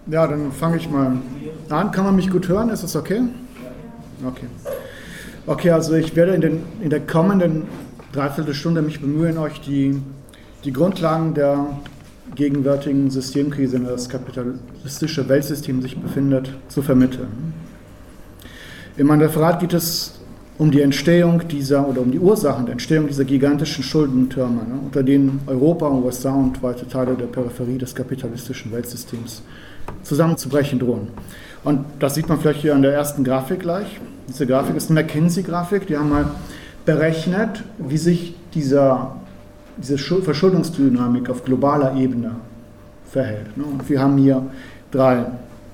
Ja, dann fange ich mal an. Kann man mich gut hören? Ist das okay? Okay. Okay, also ich werde in der kommenden Dreiviertelstunde mich bemühen, euch die Grundlagen der gegenwärtigen Systemkrise, in der das kapitalistische Weltsystem sich befindet, zu vermitteln. In meinem Referat geht es um die Entstehung um die Ursachen der Entstehung dieser gigantischen Schuldentürme, unter denen Europa, USA und weite Teile der Peripherie des kapitalistischen Weltsystems zusammenzubrechen drohen. Und das sieht man vielleicht hier an der ersten Grafik gleich. Diese Grafik ist eine McKinsey-Grafik, die haben mal berechnet, wie sich diese Verschuldungsdynamik auf globaler Ebene verhält. Und wir haben hier 3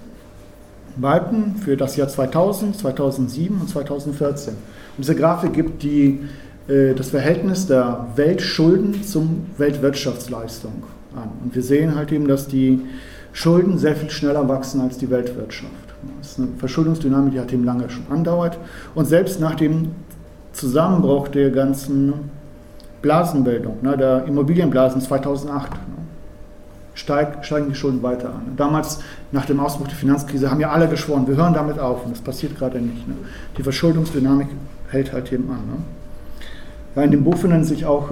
Balken für das Jahr 2000, 2007 und 2014. Und diese Grafik gibt das Verhältnis der Weltschulden zum Weltwirtschaftsleistung an. Und wir sehen halt eben, dass die Schulden sehr viel schneller wachsen als die Weltwirtschaft. Das ist eine Verschuldungsdynamik, die halt eben lange schon andauert. Und selbst nach dem Zusammenbruch der ganzen Blasenbildung, der Immobilienblasen 2008, steigen die Schulden weiter an. Damals, nach dem Ausbruch der Finanzkrise, haben ja alle geschworen, wir hören damit auf, und das passiert gerade nicht. Die Verschuldungsdynamik hält halt eben an. Ja, in dem Buch finden sich auch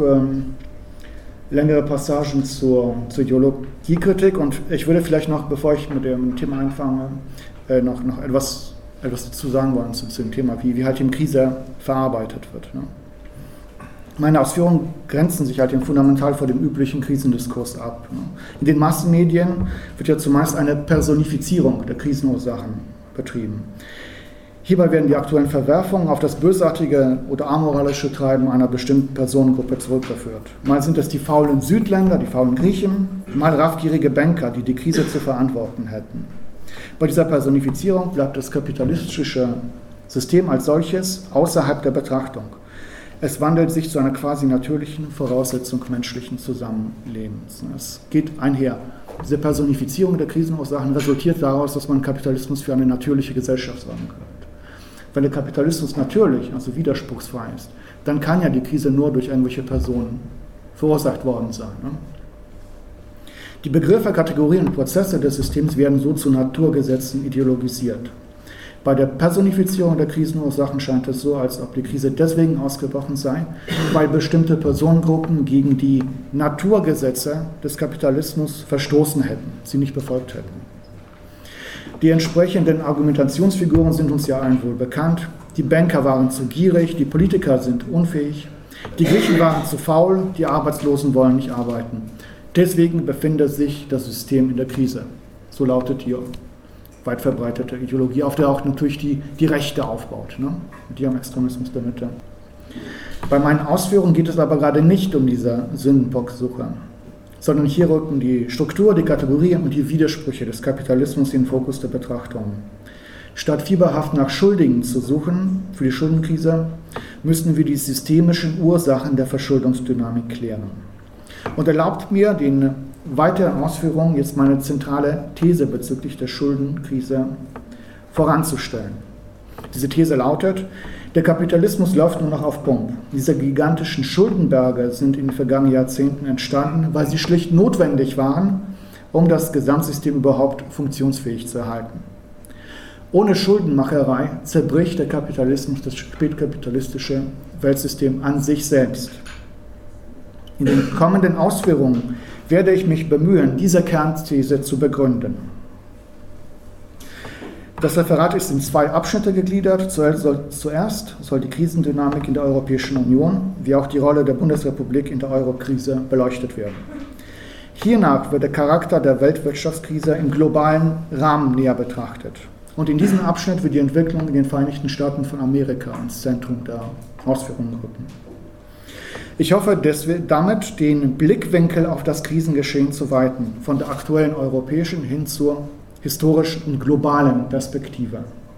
längere Passagen zur Ideologiekritik, und ich würde vielleicht noch, bevor ich mit dem Thema anfange, noch etwas dazu sagen wollen zu dem Thema, wie halt eben Krise verarbeitet wird. Meine Ausführungen grenzen sich halt eben fundamental vor dem üblichen Krisendiskurs ab. In den Massenmedien wird ja zumeist eine Personifizierung der Krisenursachen betrieben. Hierbei werden die aktuellen Verwerfungen auf das bösartige oder amoralische Treiben einer bestimmten Personengruppe zurückgeführt. Mal sind es die faulen Südländer, die faulen Griechen, mal raffgierige Banker, die die Krise zu verantworten hätten. Bei dieser Personifizierung bleibt das kapitalistische System als solches außerhalb der Betrachtung. Es wandelt sich zu einer quasi natürlichen Voraussetzung menschlichen Zusammenlebens. Es geht einher. Diese Personifizierung der Krisenursachen resultiert daraus, dass man Kapitalismus für eine natürliche Gesellschaftsordnung hält. Wenn der Kapitalismus natürlich, also widerspruchsfrei ist, dann kann ja die Krise nur durch irgendwelche Personen verursacht worden sein. Die Begriffe, Kategorien und Prozesse des Systems werden so zu Naturgesetzen ideologisiert. Bei der Personifizierung der Krisenursachen scheint es so, als ob die Krise deswegen ausgebrochen sei, weil bestimmte Personengruppen gegen die Naturgesetze des Kapitalismus verstoßen hätten, sie nicht befolgt hätten. Die entsprechenden Argumentationsfiguren sind uns ja allen wohl bekannt. Die Banker waren zu gierig, die Politiker sind unfähig, die Griechen waren zu faul, die Arbeitslosen wollen nicht arbeiten. Deswegen befindet sich das System in der Krise. So lautet die weit verbreitete Ideologie, auf der auch natürlich die Rechte aufbaut, die am Extremismus der Mitte. Bei meinen Ausführungen geht es aber gerade nicht um diese Sündenbocksuche, sondern hier rücken die Struktur, die Kategorien und die Widersprüche des Kapitalismus in den Fokus der Betrachtung. Statt fieberhaft nach Schuldigen zu suchen für die Schuldenkrise, müssen wir die systemischen Ursachen der Verschuldungsdynamik klären. Und erlaubt mir, den weiteren Ausführungen jetzt meine zentrale These bezüglich der Schuldenkrise voranzustellen. Diese These lautet: Der Kapitalismus läuft nur noch auf Pump. Diese gigantischen Schuldenberge sind in den vergangenen Jahrzehnten entstanden, weil sie schlicht notwendig waren, um das Gesamtsystem überhaupt funktionsfähig zu erhalten. Ohne Schuldenmacherei zerbricht der Kapitalismus das spätkapitalistische Weltsystem an sich selbst. In den kommenden Ausführungen werde ich mich bemühen, diese Kernthese zu begründen. Das Referat ist in 2 Abschnitte gegliedert. Zuerst soll die Krisendynamik in der Europäischen Union wie auch die Rolle der Bundesrepublik in der Eurokrise beleuchtet werden. Hiernach wird der Charakter der Weltwirtschaftskrise im globalen Rahmen näher betrachtet. Und in diesem Abschnitt wird die Entwicklung in den Vereinigten Staaten von Amerika ins Zentrum der Ausführungen rücken. Ich hoffe, damit den Blickwinkel auf das Krisengeschehen zu weiten, von der aktuellen europäischen hin zur historischen und globalen Perspektive.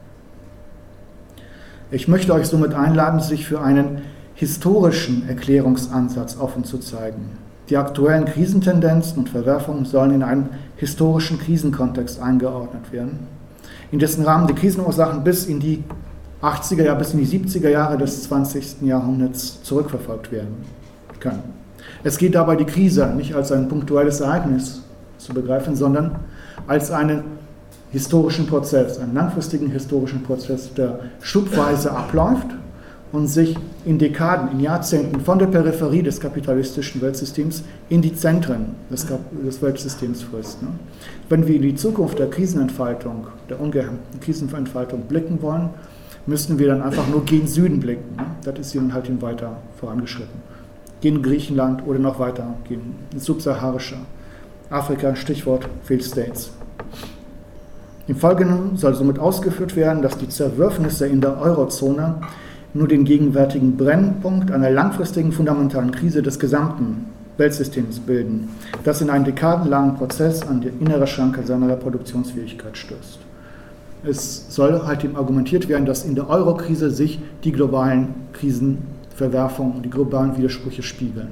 Ich möchte euch somit einladen, sich für einen historischen Erklärungsansatz offen zu zeigen. Die aktuellen Krisentendenzen und Verwerfungen sollen in einen historischen Krisenkontext eingeordnet werden, in dessen Rahmen die Krisenursachen bis in die 80er Jahre, bis in die 70er Jahre des 20. Jahrhunderts zurückverfolgt werden können. Es geht dabei die Krise nicht als ein punktuelles Ereignis zu begreifen, sondern als eine historischen Prozess, einen langfristigen historischen Prozess, der schubweise abläuft und sich in Dekaden, in Jahrzehnten von der Peripherie des kapitalistischen Weltsystems in die Zentren des Weltsystems frisst. Ne? Wenn wir in die Zukunft der Krisenentfaltung, der ungehemmten Krisenentfaltung blicken wollen, müssten wir dann einfach nur gen Süden blicken. Ne? Das ist hier halt weiter vorangeschritten. Gen Griechenland oder noch weiter, gen subsaharische Afrika, Stichwort Failed States. Im Folgenden soll somit ausgeführt werden, dass die Zerwürfnisse in der Eurozone nur den gegenwärtigen Brennpunkt einer langfristigen fundamentalen Krise des gesamten Weltsystems bilden, das in einen dekadenlangen Prozess an die innere Schranke seiner Reproduktionsfähigkeit stößt. Es soll halt eben argumentiert werden, dass in der Euro-Krise sich die globalen Krisenverwerfungen und die globalen Widersprüche spiegeln.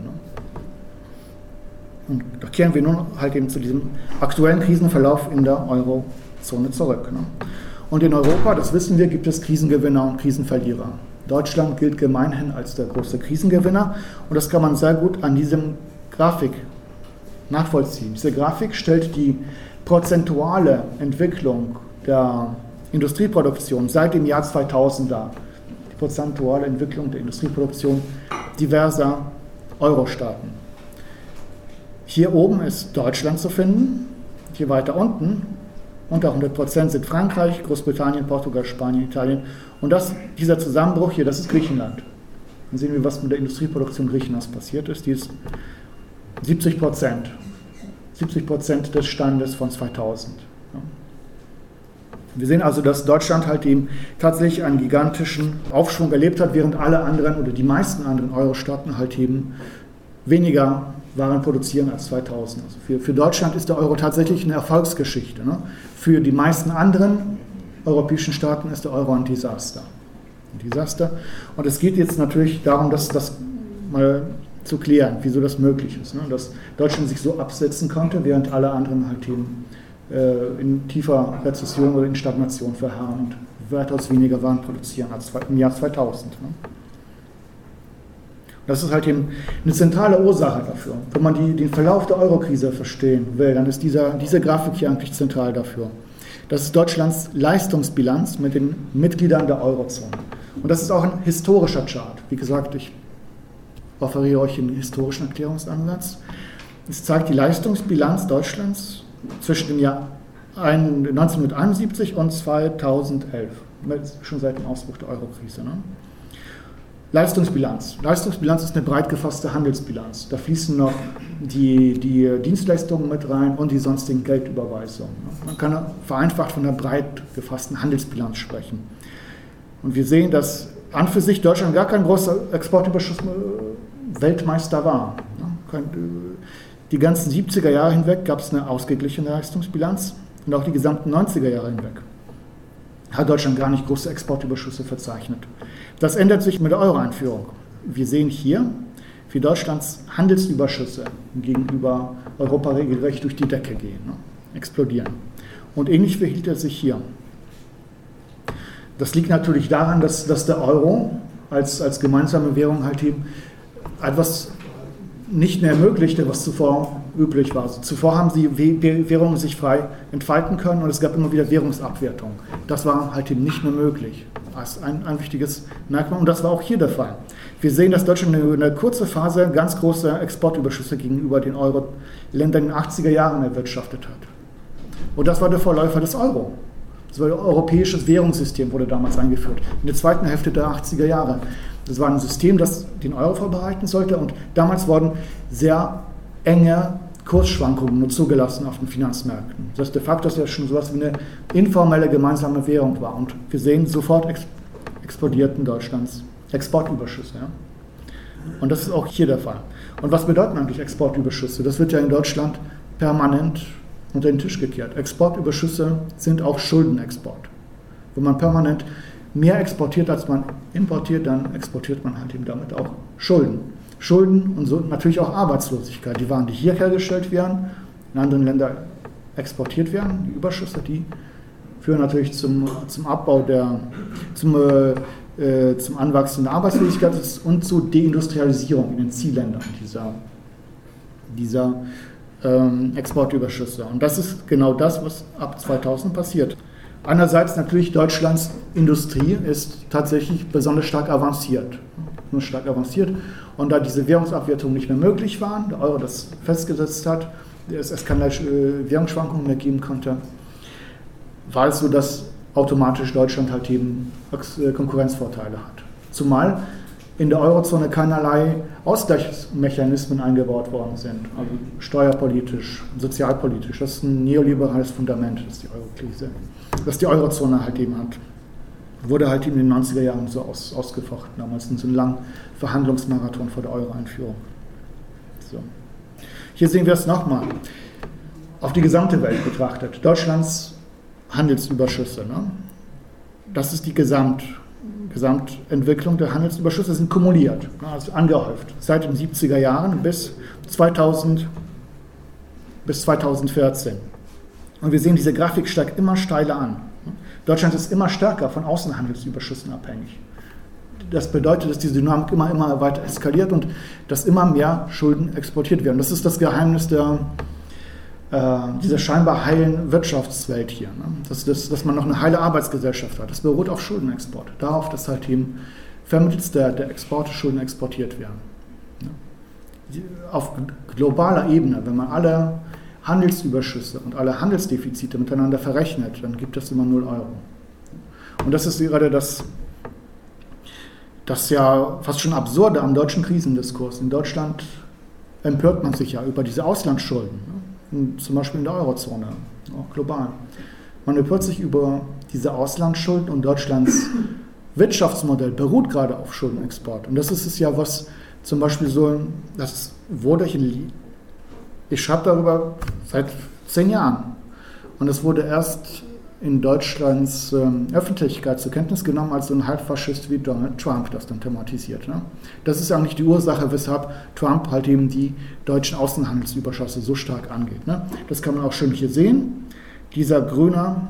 Und da kehren wir nun halt eben zu diesem aktuellen Krisenverlauf in der Eurozone zurück. Und in Europa, das wissen wir, gibt es Krisengewinner und Krisenverlierer. Deutschland gilt gemeinhin als der große Krisengewinner und das kann man sehr gut an diesem Grafik nachvollziehen. Diese Grafik stellt die prozentuale Entwicklung der Industrieproduktion seit dem Jahr 2000 dar. Die prozentuale Entwicklung der Industrieproduktion diverser Euro-Staaten. Hier oben ist Deutschland zu finden, hier weiter unten unter 100% sind Frankreich, Großbritannien, Portugal, Spanien, Italien. Und dieser Zusammenbruch hier, das ist Griechenland. Dann sehen wir, was mit der Industrieproduktion Griechenlands passiert ist. Die ist 70%. 70% des Standes von 2000. Wir sehen also, dass Deutschland halt eben tatsächlich einen gigantischen Aufschwung erlebt hat, während alle anderen oder die meisten anderen Euro-Staaten halt eben weniger Waren produzieren als 2000. Also für Deutschland ist der Euro tatsächlich eine Erfolgsgeschichte. Ne? Für die meisten anderen europäischen Staaten ist der Euro ein Desaster. Und es geht jetzt natürlich darum, das mal zu klären, wieso das möglich ist. Ne? Dass Deutschland sich so absetzen konnte, während alle anderen halt eben in tiefer Rezession oder in Stagnation verharren und weitaus weniger Waren produzieren als im Jahr 2000. Ne? Das ist halt eben eine zentrale Ursache dafür. Wenn man den Verlauf der Eurokrise verstehen will, dann ist diese Grafik hier eigentlich zentral dafür. Das ist Deutschlands Leistungsbilanz mit den Mitgliedern der Eurozone. Und das ist auch ein historischer Chart. Wie gesagt, ich offeriere euch einen historischen Erklärungsansatz. Es zeigt die Leistungsbilanz Deutschlands zwischen dem Jahr 1971 und 2011, schon seit dem Ausbruch der Eurokrise. Ne? Leistungsbilanz. Leistungsbilanz ist eine breit gefasste Handelsbilanz. Da fließen noch die Dienstleistungen mit rein und die sonstigen Geldüberweisungen. Man kann vereinfacht von einer breit gefassten Handelsbilanz sprechen. Und wir sehen, dass an für sich Deutschland gar kein großer Exportüberschuss Weltmeister war. Die ganzen 70er Jahre hinweg gab es eine ausgeglichene Leistungsbilanz und auch die gesamten 90er Jahre hinweg hat Deutschland gar nicht große Exportüberschüsse verzeichnet. Das ändert sich mit der Euro-Einführung. Wir sehen hier, wie Deutschlands Handelsüberschüsse gegenüber Europa regelrecht durch die Decke gehen, explodieren. Und ähnlich verhielt es sich hier. Das liegt natürlich daran, dass der Euro als gemeinsame Währung halt eben etwas nicht mehr ermöglichte, was zuvor üblich war. Also zuvor haben die Währungen sich frei entfalten können und es gab immer wieder Währungsabwertung. Das war halt eben nicht mehr möglich. Das ist ein wichtiges Merkmal und das war auch hier der Fall. Wir sehen, dass Deutschland in einer kurzen Phase ganz große Exportüberschüsse gegenüber den Euro-Ländern in den 80er Jahren erwirtschaftet hat. Und das war der Vorläufer des Euro. Das war ein europäisches Währungssystem, wurde damals eingeführt, in der zweiten Hälfte der 80er Jahre. Das war ein System, das den Euro vorbereiten sollte und damals wurden sehr enge Kursschwankungen nur zugelassen auf den Finanzmärkten. Das heißt, de facto, dass ja schon so etwas wie eine informelle gemeinsame Währung war. Und wir sehen, sofort explodierten Deutschlands Exportüberschüsse. Ja? Und das ist auch hier der Fall. Und was bedeuten eigentlich Exportüberschüsse? Das wird ja in Deutschland permanent unter den Tisch gekehrt. Exportüberschüsse sind auch Schuldenexport. Wenn man permanent mehr exportiert, als man importiert, dann exportiert man halt eben damit auch Schulden. Schulden und so natürlich auch Arbeitslosigkeit. Die Waren, die hier hergestellt werden, in anderen Ländern exportiert werden, die Überschüsse, die führen natürlich zum Abbau zum Anwachsen der Arbeitslosigkeit und zur Deindustrialisierung in den Zielländern dieser Exportüberschüsse. Und das ist genau das, was ab 2000 passiert. Einerseits natürlich Deutschlands Industrie ist tatsächlich besonders stark avanciert. Und da diese Währungsabwertung nicht mehr möglich war, der Euro das festgesetzt hat, es keine Währungsschwankungen mehr geben konnte, war es so, dass automatisch Deutschland halt eben Konkurrenzvorteile hat. Zumal in der Eurozone keinerlei Ausgleichsmechanismen eingebaut worden sind, also steuerpolitisch, sozialpolitisch. Das ist ein neoliberales Fundament, das die Eurokrise, das die Eurozone halt eben hat. Wurde halt in den 90er Jahren so ausgefochten, damals in so einem langen Verhandlungsmarathon vor der Euro-Einführung. So. Hier sehen wir es nochmal, auf die gesamte Welt betrachtet. Deutschlands Handelsüberschüsse, ne? Das ist die Gesamtentwicklung der Handelsüberschüsse, sind kumuliert, also angehäuft, seit den 70er Jahren bis 2014. Und wir sehen, diese Grafik steigt immer steiler an. Deutschland ist immer stärker von Außenhandelsüberschüssen abhängig. Das bedeutet, dass diese Dynamik immer weiter eskaliert und dass immer mehr Schulden exportiert werden. Das ist das Geheimnis dieser scheinbar heilen Wirtschaftswelt hier. Ne? Dass man noch eine heile Arbeitsgesellschaft hat. Das beruht auf Schuldenexport. Darauf, dass halt eben vermittels der Exporte Schulden exportiert werden. Ne? Auf globaler Ebene, wenn man alle Handelsüberschüsse und alle Handelsdefizite miteinander verrechnet, dann gibt es immer 0 Euro. Und das ist gerade das ja fast schon Absurde am deutschen Krisendiskurs. In Deutschland empört man sich ja über diese Auslandsschulden, ne? Zum Beispiel in der Eurozone, auch global. Man empört sich über diese Auslandsschulden und Deutschlands Wirtschaftsmodell beruht gerade auf Schuldenexport. Und das ist es ja, was zum Beispiel so, das wurde ich schreibe darüber seit 10 Jahren. Und es wurde erst in Deutschlands Öffentlichkeit zur Kenntnis genommen, als so ein Halbfaschist wie Donald Trump das dann thematisiert. Ne? Das ist eigentlich die Ursache, weshalb Trump halt eben die deutschen Außenhandelsüberschüsse so stark angeht. Ne? Das kann man auch schön hier sehen. Dieser grüne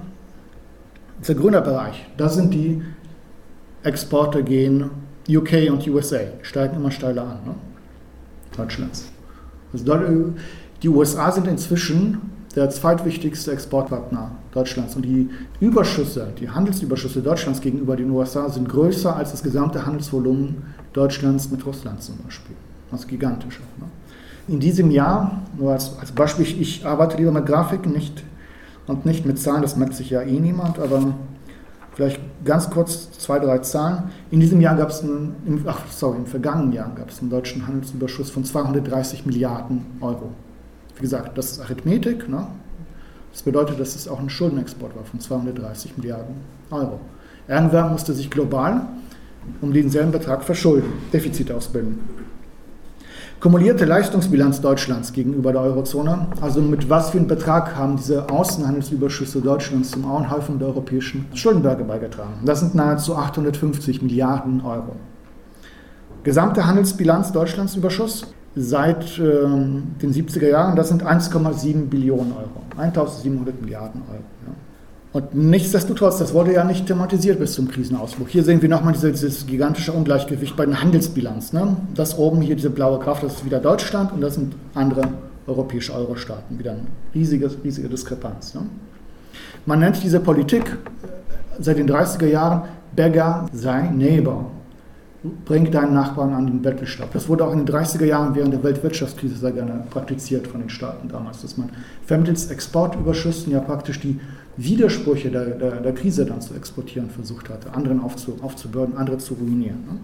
Bereich, da sind die Exporte gegen UK und USA, steigen immer steiler an. Ne? Deutschlands. Also die USA sind inzwischen der zweitwichtigste Exportpartner Deutschlands. Und die Handelsüberschüsse Deutschlands gegenüber den USA sind größer als das gesamte Handelsvolumen Deutschlands mit Russland zum Beispiel. Das ist gigantisch. Ne? In diesem Jahr, nur als Beispiel, ich arbeite lieber mit Grafiken und nicht mit Zahlen, das merkt sich ja eh niemand, aber vielleicht ganz kurz 2, 3 Zahlen. In diesem Jahr gab es im vergangenen Jahr gab es einen deutschen Handelsüberschuss von 230 Milliarden Euro. Wie gesagt, das ist Arithmetik. Ne? Das bedeutet, dass es auch ein Schuldenexport war von 230 Milliarden Euro. Irgendwer musste sich global um denselben Betrag verschulden, Defizite ausbilden. Kumulierte Leistungsbilanz Deutschlands gegenüber der Eurozone, also mit was für einem Betrag haben diese Außenhandelsüberschüsse Deutschlands zum Anhäufung der europäischen Schuldenberge beigetragen. Das sind nahezu 850 Milliarden Euro. Gesamte Handelsbilanz Deutschlands Überschuss seit den 70er Jahren, das sind 1,7 Billionen Euro, 1700 Milliarden Euro. Ja. Und nichtsdestotrotz, das wurde ja nicht thematisiert bis zum Krisenausbruch. Hier sehen wir nochmal dieses gigantische Ungleichgewicht bei der Handelsbilanz. Ne? Das oben hier, diese blaue Kraft, das ist wieder Deutschland und das sind andere europäische Euro-Staaten. Wieder eine riesige Diskrepanz. Ne? Man nennt diese Politik seit den 30er Jahren Beggar thy neighbor. Bring deinen Nachbarn an den Bettelstab. Das wurde auch in den 30er Jahren während der Weltwirtschaftskrise sehr gerne praktiziziert von den Staaten damals, dass man vermittels Exportüberschüssen ja praktisch die Widersprüche der Krise dann zu exportieren versucht hatte, anderen aufzubürden, andere zu ruinieren. Ne?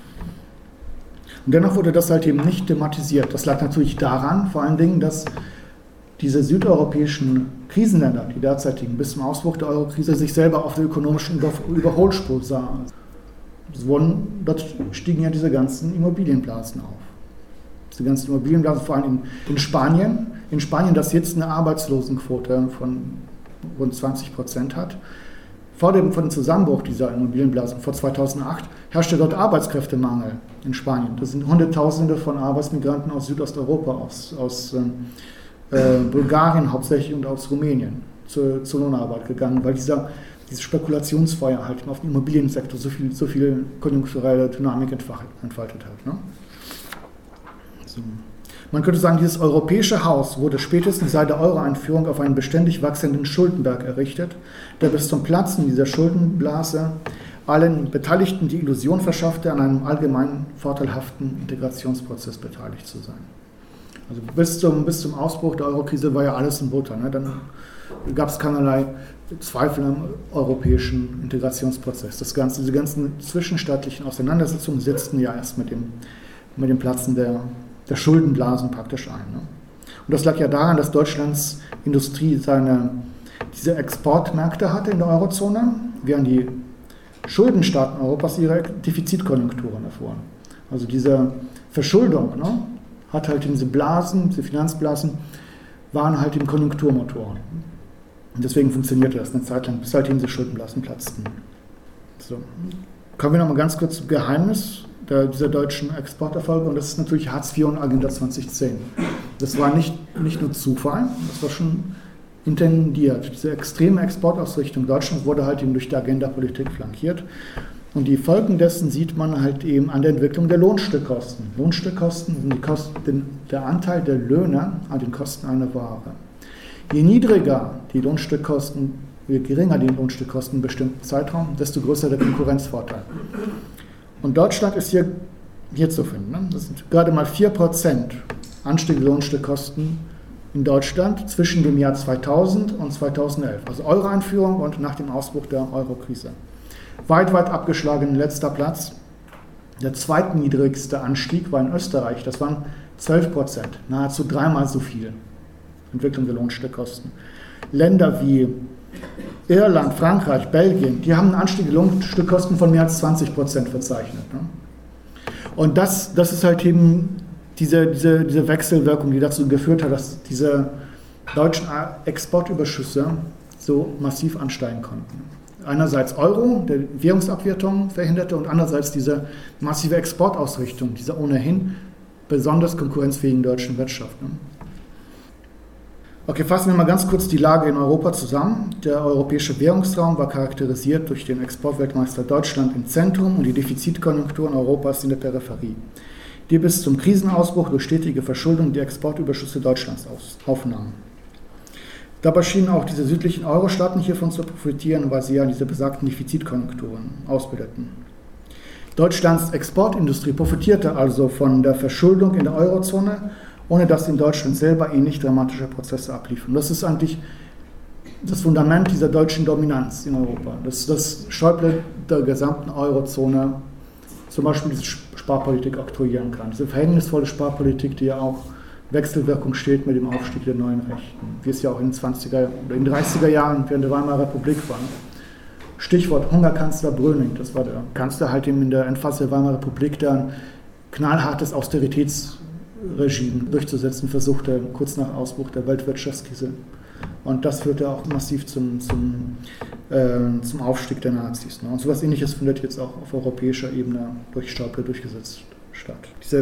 Und dennoch wurde das halt eben nicht thematisiert. Das lag natürlich daran, vor allen Dingen, dass diese südeuropäischen Krisenländer, die derzeitigen bis zum Ausbruch der Eurokrise, sich selber auf der ökonomischen Überholspur sahen. Dort stiegen ja diese ganzen Immobilienblasen auf. Diese ganzen Immobilienblasen, vor allem in Spanien. In Spanien, das jetzt eine Arbeitslosenquote von rund 20% hat. Vor dem Zusammenbruch dieser Immobilienblasen vor 2008 herrschte dort Arbeitskräftemangel in Spanien. Das sind Hunderttausende von Arbeitsmigranten aus Südosteuropa, aus Bulgarien hauptsächlich und aus Rumänien zur Lohnarbeit gegangen, weil dieses Spekulationsfeuer halt auf dem Immobiliensektor so viel konjunkturelle Dynamik entfaltet hat. Ne? So. Man könnte sagen, dieses europäische Haus wurde spätestens seit der Euro-Einführung auf einen beständig wachsenden Schuldenberg errichtet, der bis zum Platzen dieser Schuldenblase allen Beteiligten die Illusion verschaffte, an einem allgemein vorteilhaften Integrationsprozess beteiligt zu sein. Also bis zum Ausbruch der Eurokrise war ja alles in Butter. Ne? Dann gab es keinerlei Zweifel am europäischen Integrationsprozess. Diese ganzen zwischenstaatlichen Auseinandersetzungen setzten ja erst mit dem Platzen der Schuldenblasen praktisch ein. Ne? Und das lag ja daran, dass Deutschlands Industrie diese Exportmärkte hatte in der Eurozone, während die Schuldenstaaten Europas ihre Defizitkonjunkturen erfuhren. Also diese Verschuldung, ne, hat halt diese Blasen, diese Finanzblasen, waren halt eben Konjunkturmotoren. Und deswegen funktionierte das eine Zeit lang, bis halt eben diese Schuldenblasen platzten. So. Kommen wir nochmal ganz kurz zum Geheimnis dieser deutschen Exporterfolge, und das ist natürlich Hartz IV und Agenda 2010. Das war nicht nur Zufall, das war schon intendiert. Diese extreme Exportausrichtung Deutschlands wurde halt eben durch die Agenda-Politik flankiert. Und die Folgen dessen sieht man halt eben an der Entwicklung der Lohnstückkosten. Lohnstückkosten sind der Anteil der Löhne an den Kosten einer Ware. Je niedriger die Lohnstückkosten, je geringer die Lohnstückkosten in einem bestimmten Zeitraum, desto größer der Konkurrenzvorteil. Und Deutschland ist hier zu finden. Ne? Das sind gerade mal 4% Anstieg der Lohnstückkosten in Deutschland zwischen dem Jahr 2000 und 2011. Also Euro-Einführung und nach dem Ausbruch der Euro-Krise. Weit abgeschlagen letzter Platz. Der zweitniedrigste Anstieg war in Österreich, das waren 12%, nahezu dreimal so viel Entwicklung der Lohnstückkosten. Länder wie Irland, Frankreich, Belgien, die haben einen Anstieg der Lohnstückkosten von mehr als 20% verzeichnet. Ne? Und das ist halt eben diese Wechselwirkung, die dazu geführt hat, dass diese deutschen Exportüberschüsse so massiv ansteigen konnten. Einerseits Euro, der Währungsabwertung verhinderte, und andererseits diese massive Exportausrichtung dieser ohnehin besonders konkurrenzfähigen deutschen Wirtschaft. Ne? Okay, fassen wir mal ganz kurz die Lage in Europa zusammen. Der europäische Währungsraum war charakterisiert durch den Exportweltmeister Deutschland im Zentrum und die Defizitkonjunkturen Europas in der Peripherie, die bis zum Krisenausbruch durch stetige Verschuldung die Exportüberschüsse Deutschlands aufnahmen. Dabei schienen auch diese südlichen Euro-Staaten hiervon zu profitieren, weil sie ja diese besagten Defizitkonjunkturen ausbildeten. Deutschlands Exportindustrie profitierte also von der Verschuldung in der Eurozone, ohne dass in Deutschland selber ähnlich dramatische Prozesse abliefen. Das ist eigentlich das Fundament dieser deutschen Dominanz in Europa. Das Schäuble der gesamten Eurozone zum Beispiel diese Sparpolitik oktroyieren kann. Diese verhängnisvolle Sparpolitik, die ja auch Wechselwirkung steht mit dem Aufstieg der neuen Rechten, wie es ja auch in den 20er oder in den 30er Jahren während der Weimarer Republik war. Stichwort Hungerkanzler Bröning, das war der Kanzler halt eben in der Endphase der Weimarer Republik, der ein knallhartes Austeritätsregime durchzusetzen versuchte, kurz nach Ausbruch der Weltwirtschaftskrise. Und das führte auch massiv zum Aufstieg der Nazis. Ne? Und so etwas Ähnliches findet jetzt auch auf europäischer Ebene durch Schäuble durchgesetzt statt.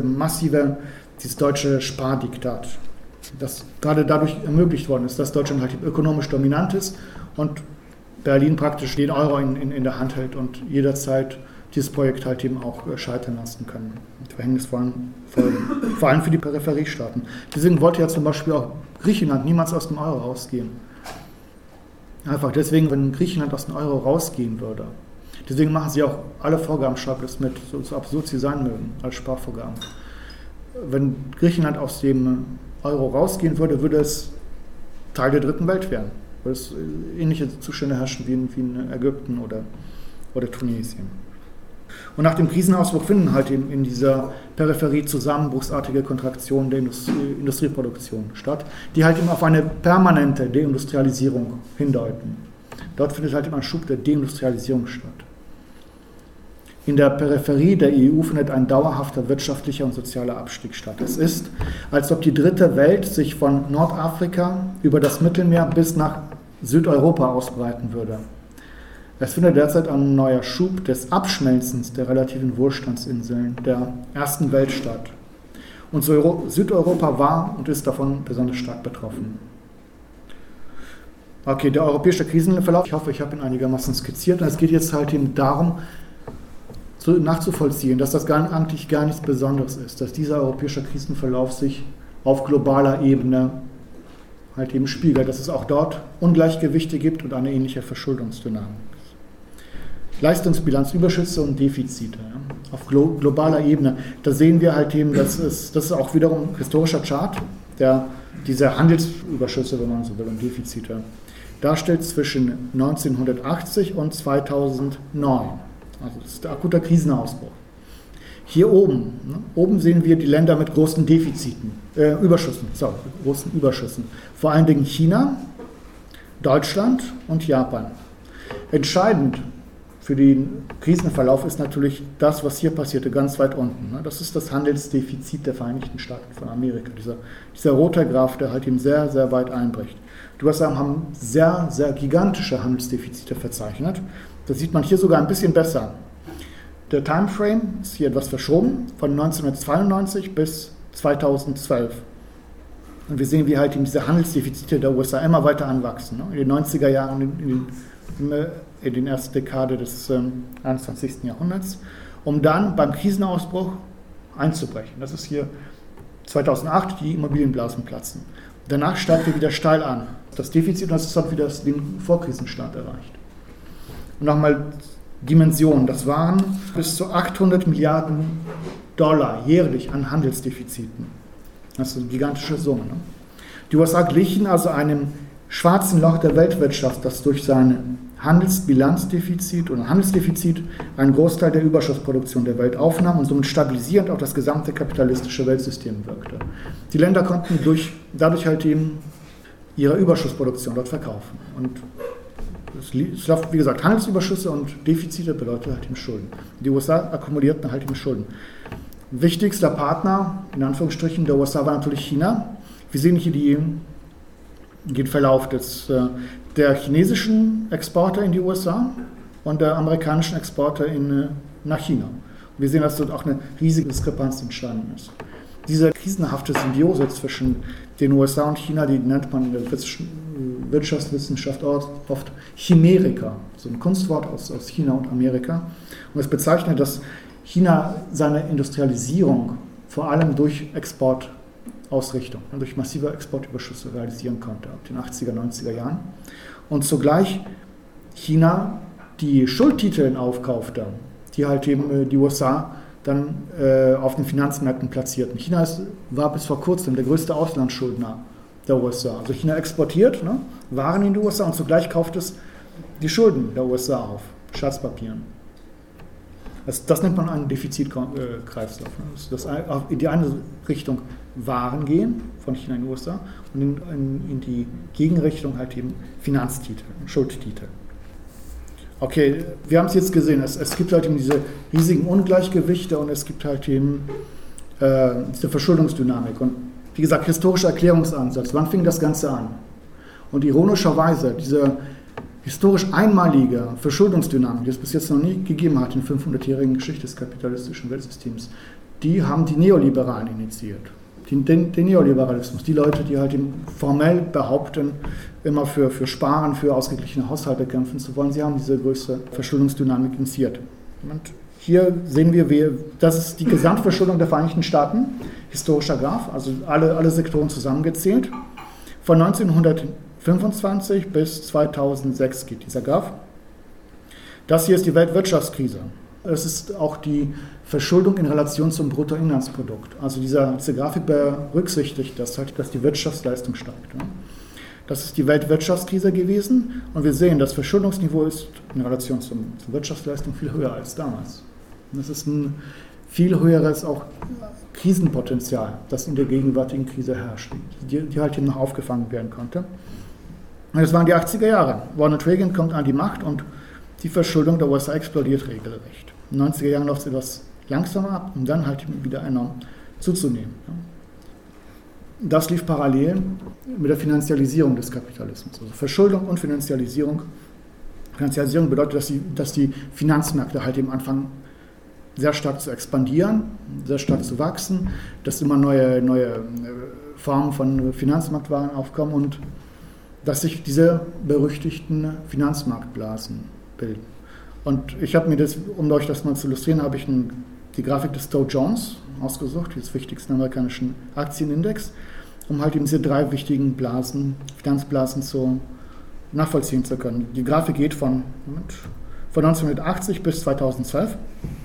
Dieses deutsche Spardiktat, das gerade dadurch ermöglicht worden ist, dass Deutschland halt ökonomisch dominant ist und Berlin praktisch den Euro in der Hand hält und jederzeit dieses Projekt halt eben auch scheitern lassen kann. Mit verhängnisvollen Folgen, vor allem für die Peripheriestaaten. Deswegen wollte ja zum Beispiel auch Griechenland niemals aus dem Euro rausgehen. Einfach deswegen, wenn Griechenland aus dem Euro rausgehen würde. Deswegen machen sie auch alle Vorgaben Schäubles mit, so absurd sie sein mögen, als Sparvorgaben. Wenn Griechenland aus dem Euro rausgehen würde, würde es Teil der dritten Welt werden. Würde es ähnliche Zustände herrschen wie in Ägypten oder Tunesien. Und nach dem Krisenausbruch finden halt eben in dieser Peripherie zusammenbruchsartige Kontraktionen der Industrieproduktion statt, die halt eben auf eine permanente Deindustrialisierung hindeuten. Dort findet halt eben ein Schub der Deindustrialisierung statt. In der Peripherie der EU findet ein dauerhafter wirtschaftlicher und sozialer Abstieg statt. Es ist, als ob die dritte Welt sich von Nordafrika über das Mittelmeer bis nach Südeuropa ausbreiten würde. Es findet derzeit ein neuer Schub des Abschmelzens der relativen Wohlstandsinseln der ersten Welt statt. Und Südeuropa war und ist davon besonders stark betroffen. Okay, der europäische Krisenverlauf, ich hoffe, ich habe ihn einigermaßen skizziert. Und es geht jetzt halt eben darum, nachzuvollziehen, dass das eigentlich gar nichts Besonderes ist, dass dieser europäische Krisenverlauf sich auf globaler Ebene halt eben spiegelt, dass es auch dort Ungleichgewichte gibt und eine ähnliche Verschuldungsdynamik. Leistungsbilanzüberschüsse und Defizite, ja, auf globaler Ebene. Da sehen wir halt eben, das ist auch wiederum ein historischer Chart, der diese Handelsüberschüsse, wenn man so will, und Defizite darstellt zwischen 1980 und 2009. Also das ist der akute Krisenausbruch. Hier oben sehen wir die Länder mit großen großen Überschüssen. Vor allen Dingen China, Deutschland und Japan. Entscheidend für den Krisenverlauf ist natürlich das, was hier passierte, ganz weit unten. Das ist das Handelsdefizit der Vereinigten Staaten von Amerika. Dieser rote Graph, der halt eben sehr, sehr weit einbricht. Die USA haben sehr, sehr gigantische Handelsdefizite verzeichnet. Das sieht man hier sogar ein bisschen besser. Der Timeframe ist hier etwas verschoben, von 1992 bis 2012. Und wir sehen, wie halt eben diese Handelsdefizite der USA immer weiter anwachsen. In den 90er Jahren, in den ersten Dekade des 21. Jahrhunderts, um dann beim Krisenausbruch einzubrechen. Das ist hier 2008, die Immobilienblasen platzen. Danach steigt er wieder steil an. Das Defizit, das ist dann wieder den Vorkrisenstand erreicht. Und nochmal Dimensionen, das waren bis zu 800 Milliarden Dollar jährlich an Handelsdefiziten. Das ist eine gigantische Summe. Ne? Die USA glichen also einem schwarzen Loch der Weltwirtschaft, das durch sein Handelsbilanzdefizit oder Handelsdefizit einen Großteil der Überschussproduktion der Welt aufnahm und somit stabilisierend auf das gesamte kapitalistische Weltsystem wirkte. Die Länder konnten dadurch halt eben ihre Überschussproduktion dort verkaufen. Und es läuft, wie gesagt, Handelsüberschüsse und Defizite bedeutet halt eben Schulden. Die USA akkumulierten halt eben Schulden. Wichtigster Partner, in Anführungsstrichen, der USA war natürlich China. Wir sehen hier den Verlauf der chinesischen Exporte in die USA und der amerikanischen Exporte nach China. Wir sehen, dass dort auch eine riesige Diskrepanz entstanden ist. Diese krisenhafte Symbiose zwischen den USA und China, die nennt man in der Wirtschaftswissenschaft oft Chimerika, so ein Kunstwort aus China und Amerika. Und es bezeichnet, dass China seine Industrialisierung vor allem durch Exportausrichtung, durch massive Exportüberschüsse realisieren konnte ab den 80er, 90er Jahren. Und zugleich China die Schuldtitel aufkaufte, die halt eben die USA dann auf den Finanzmärkten platzierten. China war bis vor kurzem der größte Auslandsschuldner der USA. Also China exportiert Waren in die USA und zugleich kauft es die Schulden der USA auf, Schatzpapieren. Das nennt man einen Defizitkreislauf. Dass in die eine Richtung Waren gehen, von China in die USA, und in die Gegenrichtung halt eben Finanztitel, Schuldtitel. Okay, wir haben es jetzt gesehen, es gibt halt eben diese riesigen Ungleichgewichte und es gibt halt eben diese Verschuldungsdynamik. Und wie gesagt, historischer Erklärungsansatz, wann fing das Ganze an? Und ironischerweise, diese historisch einmalige Verschuldungsdynamik, die es bis jetzt noch nie gegeben hat in der 500-jährigen Geschichte des kapitalistischen Weltsystems, die haben die Neoliberalen initiiert. Den Neoliberalismus, die Leute, die halt formell behaupten, immer für Sparen, für ausgeglichene Haushalte kämpfen zu wollen, sie haben diese größte Verschuldungsdynamik initiiert. Und hier sehen wir, das ist die Gesamtverschuldung der Vereinigten Staaten, historischer Graph, also alle Sektoren zusammengezählt. Von 1925 bis 2006 geht dieser Graph. Das hier ist die Weltwirtschaftskrise. Es ist auch die Verschuldung in Relation zum Bruttoinlandsprodukt. Also diese Grafik berücksichtigt, dass die Wirtschaftsleistung steigt. Das ist die Weltwirtschaftskrise gewesen und wir sehen, das Verschuldungsniveau ist in Relation zur Wirtschaftsleistung viel höher als damals. Und das ist ein viel höheres auch Krisenpotenzial, das in der gegenwärtigen Krise herrscht, die halt eben noch aufgefangen werden konnte. Und das waren die 80er Jahre. Ronald Reagan kommt an die Macht und die Verschuldung der USA explodiert regelrecht. In den 90er Jahren läuft es etwas langsamer ab, um dann halt wieder enorm zuzunehmen. Das lief parallel mit der Finanzialisierung des Kapitalismus. Also Verschuldung und Finanzialisierung. Finanzialisierung bedeutet, dass die Finanzmärkte halt eben anfangen, sehr stark zu expandieren, sehr stark zu wachsen, dass immer neue Formen von Finanzmarktwaren aufkommen und dass sich diese berüchtigten Finanzmarktblasen bilden. Und ich habe mir das, um euch das mal zu illustrieren, habe ich ein die Grafik des Dow Jones ausgesucht, des wichtigsten amerikanischen Aktienindex, um halt eben diese 3 wichtigen Finanzblasen nachvollziehen zu können. Die Grafik geht von 1980 bis 2012.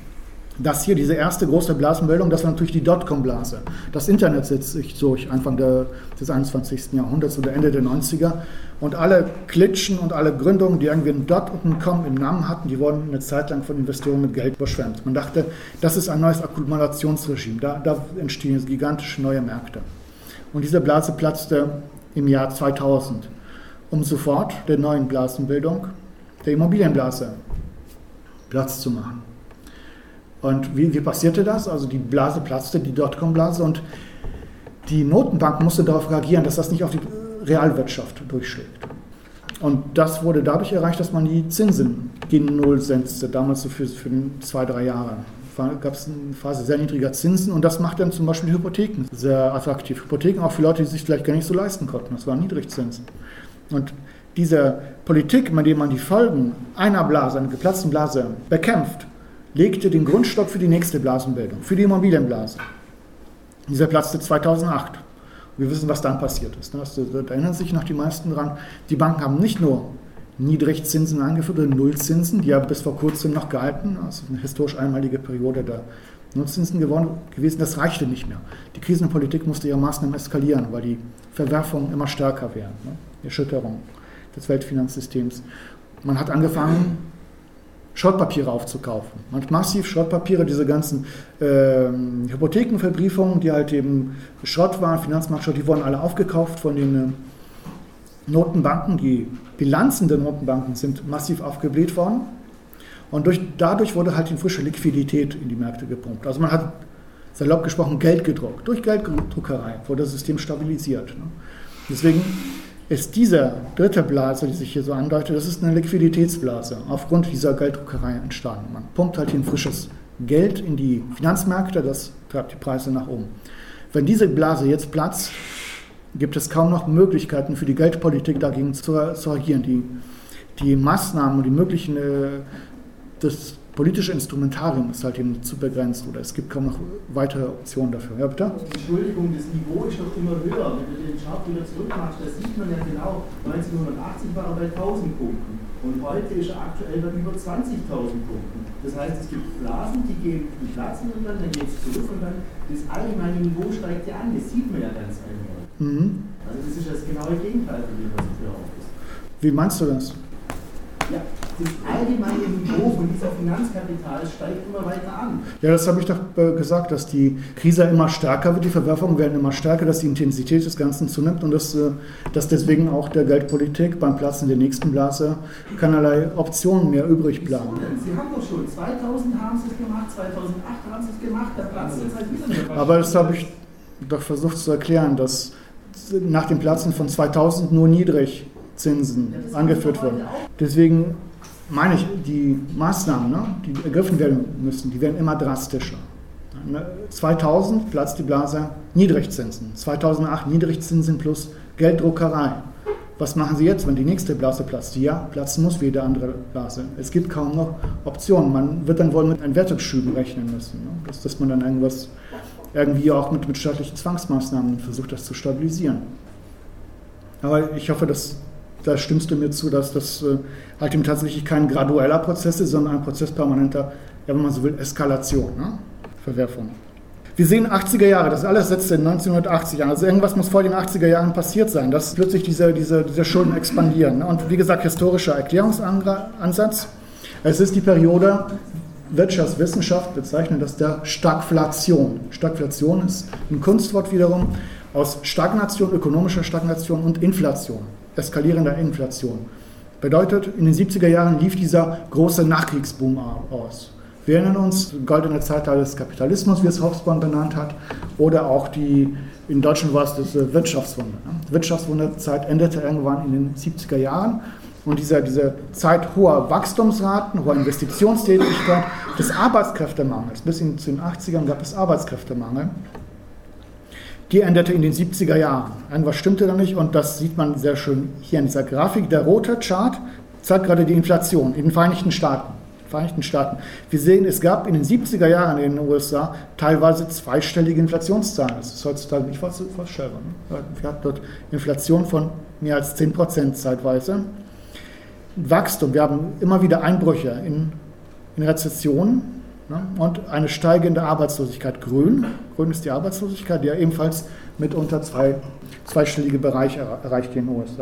Das hier, diese erste große Blasenbildung, das war natürlich die Dotcom-Blase. Das Internet setzt sich durch Anfang des 21. Jahrhunderts oder Ende der 90er. Und alle Klitschen und alle Gründungen, die irgendwie ein Dot und ein Com im Namen hatten, die wurden eine Zeit lang von Investoren mit Geld überschwemmt. Man dachte, das ist ein neues Akkumulationsregime. Da entstehen gigantische neue Märkte. Und diese Blase platzte im Jahr 2000, um sofort der neuen Blasenbildung, der Immobilienblase, Platz zu machen. Und wie passierte das? Also die Blase platzte, die Dotcom-Blase, und die Notenbank musste darauf reagieren, dass das nicht auf die Realwirtschaft durchschlägt. Und das wurde dadurch erreicht, dass man die Zinsen gegen Null setzte, damals so für 2-3 Jahre. Gab es eine Phase sehr niedriger Zinsen, und das macht dann zum Beispiel Hypotheken sehr attraktiv. Hypotheken auch für Leute, die sich vielleicht gar nicht so leisten konnten. Das waren Niedrigzinsen. Und diese Politik, mit der man die Folgen einer Blase, einer geplatzten Blase, bekämpft, legte den Grundstock für die nächste Blasenbildung, für die Immobilienblase. Dieser platzte 2008. Wir wissen, was dann passiert ist. Da erinnern sich noch die meisten dran. Die Banken haben nicht nur Niedrigzinsen eingeführt oder Nullzinsen, die ja bis vor kurzem noch gehalten, also eine historisch einmalige Periode der Nullzinsen gewesen. Das reichte nicht mehr. Die Krisenpolitik musste ihre Maßnahmen eskalieren, weil die Verwerfungen immer stärker werden. Die Erschütterung des Weltfinanzsystems. Man hat angefangen, Schrottpapiere aufzukaufen. Man hat massiv Schrottpapiere, diese ganzen Hypothekenverbriefungen, die halt eben Schrott waren, Finanzmarktschrott, die wurden alle aufgekauft von den Notenbanken. Die Bilanzen der Notenbanken sind massiv aufgebläht worden, und dadurch wurde halt die frische Liquidität in die Märkte gepumpt. Also man hat, salopp gesprochen, Geld gedruckt. Durch Gelddruckerei wurde das System stabilisiert. Deswegen ist diese dritte Blase, die sich hier so andeutet, das ist eine Liquiditätsblase, aufgrund dieser Gelddruckerei entstanden. Man pumpt halt hier ein frisches Geld in die Finanzmärkte, das treibt die Preise nach oben. Wenn diese Blase jetzt platzt, gibt es kaum noch Möglichkeiten für die Geldpolitik dagegen zu reagieren. Die Maßnahmen und die möglichen, das politische Instrumentarium ist halt eben zu begrenzt, oder es gibt kaum noch weitere Optionen dafür. Ja, bitte? Entschuldigung, das Niveau ist doch immer höher. Wenn du den Chart wieder zurückmachst, da sieht man ja genau, 1980 war er bei 1000 Punkten und heute ist er aktuell bei über 20.000 Punkten. Das heißt, es gibt Blasen, die platzen und dann geht es zurück und dann das allgemeine Niveau steigt ja an. Das sieht man ja ganz einfach. Also das ist das genaue Gegenteil von dem, was ich früher auch ist. Wie meinst du das? Ja, das allgemeine Niveau von dieser Finanzkapital steigt immer weiter an. Ja, das habe ich doch gesagt, dass die Krise immer stärker wird, die Verwerfungen werden immer stärker, dass die Intensität des Ganzen zunimmt und dass deswegen auch der Geldpolitik beim Platzen der nächsten Blase keinerlei Optionen mehr übrig bleiben. Sie haben doch schon, 2000 haben Sie es gemacht, 2008 haben Sie es gemacht, da platzt jetzt halt wieder nicht. Aber das habe ich doch versucht zu erklären, dass nach dem Platzen von 2000 nur Niedrigzinsen angeführt wurden. Deswegen meine ich, die Maßnahmen, die ergriffen werden müssen, die werden immer drastischer. 2000 platzt die Blase, Niedrigzinsen. 2008 Niedrigzinsen plus Gelddruckerei. Was machen Sie jetzt, wenn die nächste Blase platzt? Die ja platzen muss wie jede andere Blase. Es gibt kaum noch Optionen. Man wird dann wohl mit einem Wertungsschüben rechnen müssen. Dass man dann irgendwie auch mit staatlichen Zwangsmaßnahmen versucht, das zu stabilisieren. Aber ich hoffe, da stimmst du mir zu, dass das halt eben tatsächlich kein gradueller Prozess ist, sondern ein Prozess permanenter, ja, wenn man so will, Eskalation, Verwerfung. Wir sehen 80er Jahre, das alles setzte in 1980 an. Also irgendwas muss vor den 80er Jahren passiert sein, dass plötzlich diese Schulden expandieren. Und wie gesagt, historischer Erklärungsansatz. Es ist die Periode, Wirtschaftswissenschaft bezeichnet das der Stagflation. Stagflation ist ein Kunstwort wiederum aus Stagnation, ökonomischer Stagnation und Inflation, eskalierender Inflation. Bedeutet, in den 70er Jahren lief dieser große Nachkriegsboom aus. Wir erinnern uns, goldene Zeitalter des Kapitalismus, wie es Hobsbawm benannt hat, oder auch in Deutschland war es das Wirtschaftswunder. Die Wirtschaftswunderzeit endete irgendwann in den 70er Jahren. Und diese Zeit hoher Wachstumsraten, hoher Investitionstätigkeit, des Arbeitskräftemangels, bis in den 80ern gab es Arbeitskräftemangel, die endete in den 70er Jahren. Irgendwas stimmte da nicht, und das sieht man sehr schön hier in dieser Grafik. Der rote Chart zeigt gerade die Inflation in den Vereinigten Staaten. Vereinigten Staaten. Wir sehen, es gab in den 70er Jahren in den USA teilweise zweistellige Inflationszahlen. Das ist heutzutage nicht vorstellbar. Ne? Wir hatten dort Inflation von mehr als 10% zeitweise. Wachstum, wir haben immer wieder Einbrüche in Rezessionen, ne? Und eine steigende Arbeitslosigkeit. Grün ist die Arbeitslosigkeit, die ja ebenfalls mitunter zweistellige Bereiche erreicht in den USA.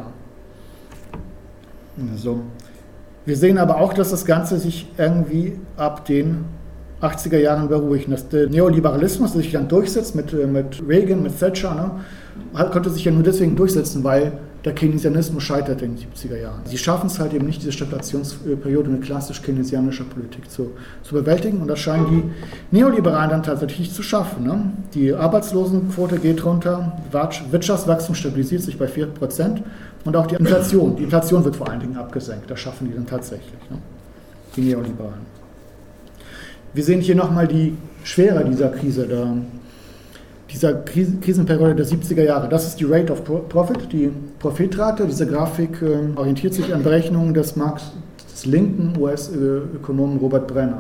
Also, wir sehen aber auch, dass das Ganze sich irgendwie ab den 80er Jahren beruhigt. Dass der Neoliberalismus, der sich dann durchsetzt mit Reagan, mit Thatcher, ne, konnte sich ja nur deswegen durchsetzen, weil der Keynesianismus scheiterte in den 70er Jahren. Sie schaffen es halt eben nicht, diese Stagnationsperiode mit klassisch keynesianischer Politik zu bewältigen, und das scheinen die Neoliberalen dann tatsächlich zu schaffen. Ne? Die Arbeitslosenquote geht runter, Wirtschaftswachstum stabilisiert sich bei 4% und auch die Inflation. Die Inflation wird vor allen Dingen abgesenkt, das schaffen die dann tatsächlich, ne? Die Neoliberalen. Wir sehen hier nochmal die Schwere dieser Krise, dieser Krisenperiode der 70er Jahre. Das ist die Rate of Profit, die Profitrate. Diese Grafik orientiert sich an Berechnungen des linken US-Ökonomen Robert Brenner.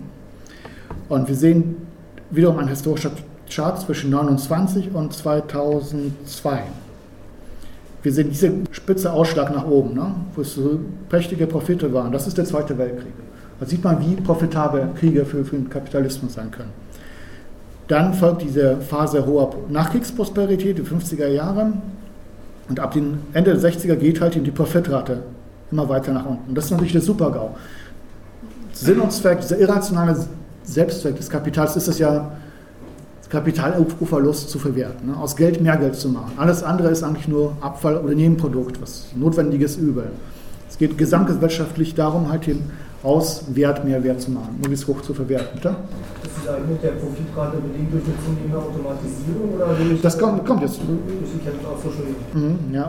Und wir sehen wiederum ein historischer Chart zwischen 1929 und 2002. Wir sehen diese spitze Ausschlag nach oben, ne, wo es so prächtige Profite waren. Das ist der Zweite Weltkrieg. Da sieht man, wie profitabel Kriege für den Kapitalismus sein können. Dann folgt diese Phase hoher Nachkriegsprosperität, die 50er Jahre. Und ab dem Ende der 60er geht halt die Profitrate immer weiter nach unten. Das ist natürlich der Super-GAU. Sinn und Zweck, dieser irrationale Selbstzweck des Kapitals ist es ja, Kapitaluferlust zu verwerten, ne? Aus Geld mehr Geld zu machen. Alles andere ist eigentlich nur Abfall oder Nebenprodukt, was notwendiges Übel. Es geht gesamtgesellschaftlich darum, halt den aus Wert mehr Wert zu machen, möglichst hoch zu verwerten. Oder? Ist das eigentlich mit der Profitrate bedingt durch eine zunehmende Automatisierung? Oder durch das kommt jetzt. Ja,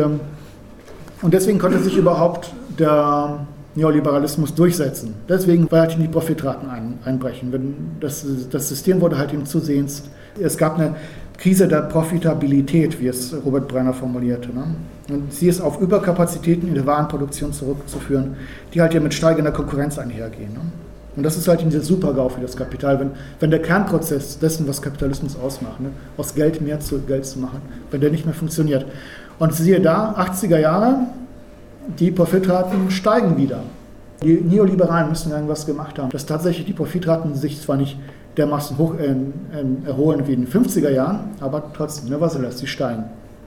und deswegen konnte sich überhaupt der Neoliberalismus durchsetzen. Deswegen war halt die Profitraten einbrechen. Das System wurde halt eben zusehends. Es gab eine Krise der Profitabilität, wie es Robert Brenner formulierte. Ne? Und sie ist auf Überkapazitäten in der Warenproduktion zurückzuführen, die halt ja mit steigender Konkurrenz einhergehen. Ne? Und das ist halt dieser Super-GAU für das Kapital, wenn der Kernprozess dessen, was Kapitalismus ausmacht, ne? Aus Geld mehr zu Geld zu machen, wenn der nicht mehr funktioniert. Und siehe da, 80er Jahre, die Profitraten steigen wieder. Die Neoliberalen müssen irgendwas gemacht haben, dass tatsächlich die Profitraten sich zwar nicht dermaßen hoch erholen wie in den 50er Jahren, aber trotzdem, ne, was lässt sie steigen.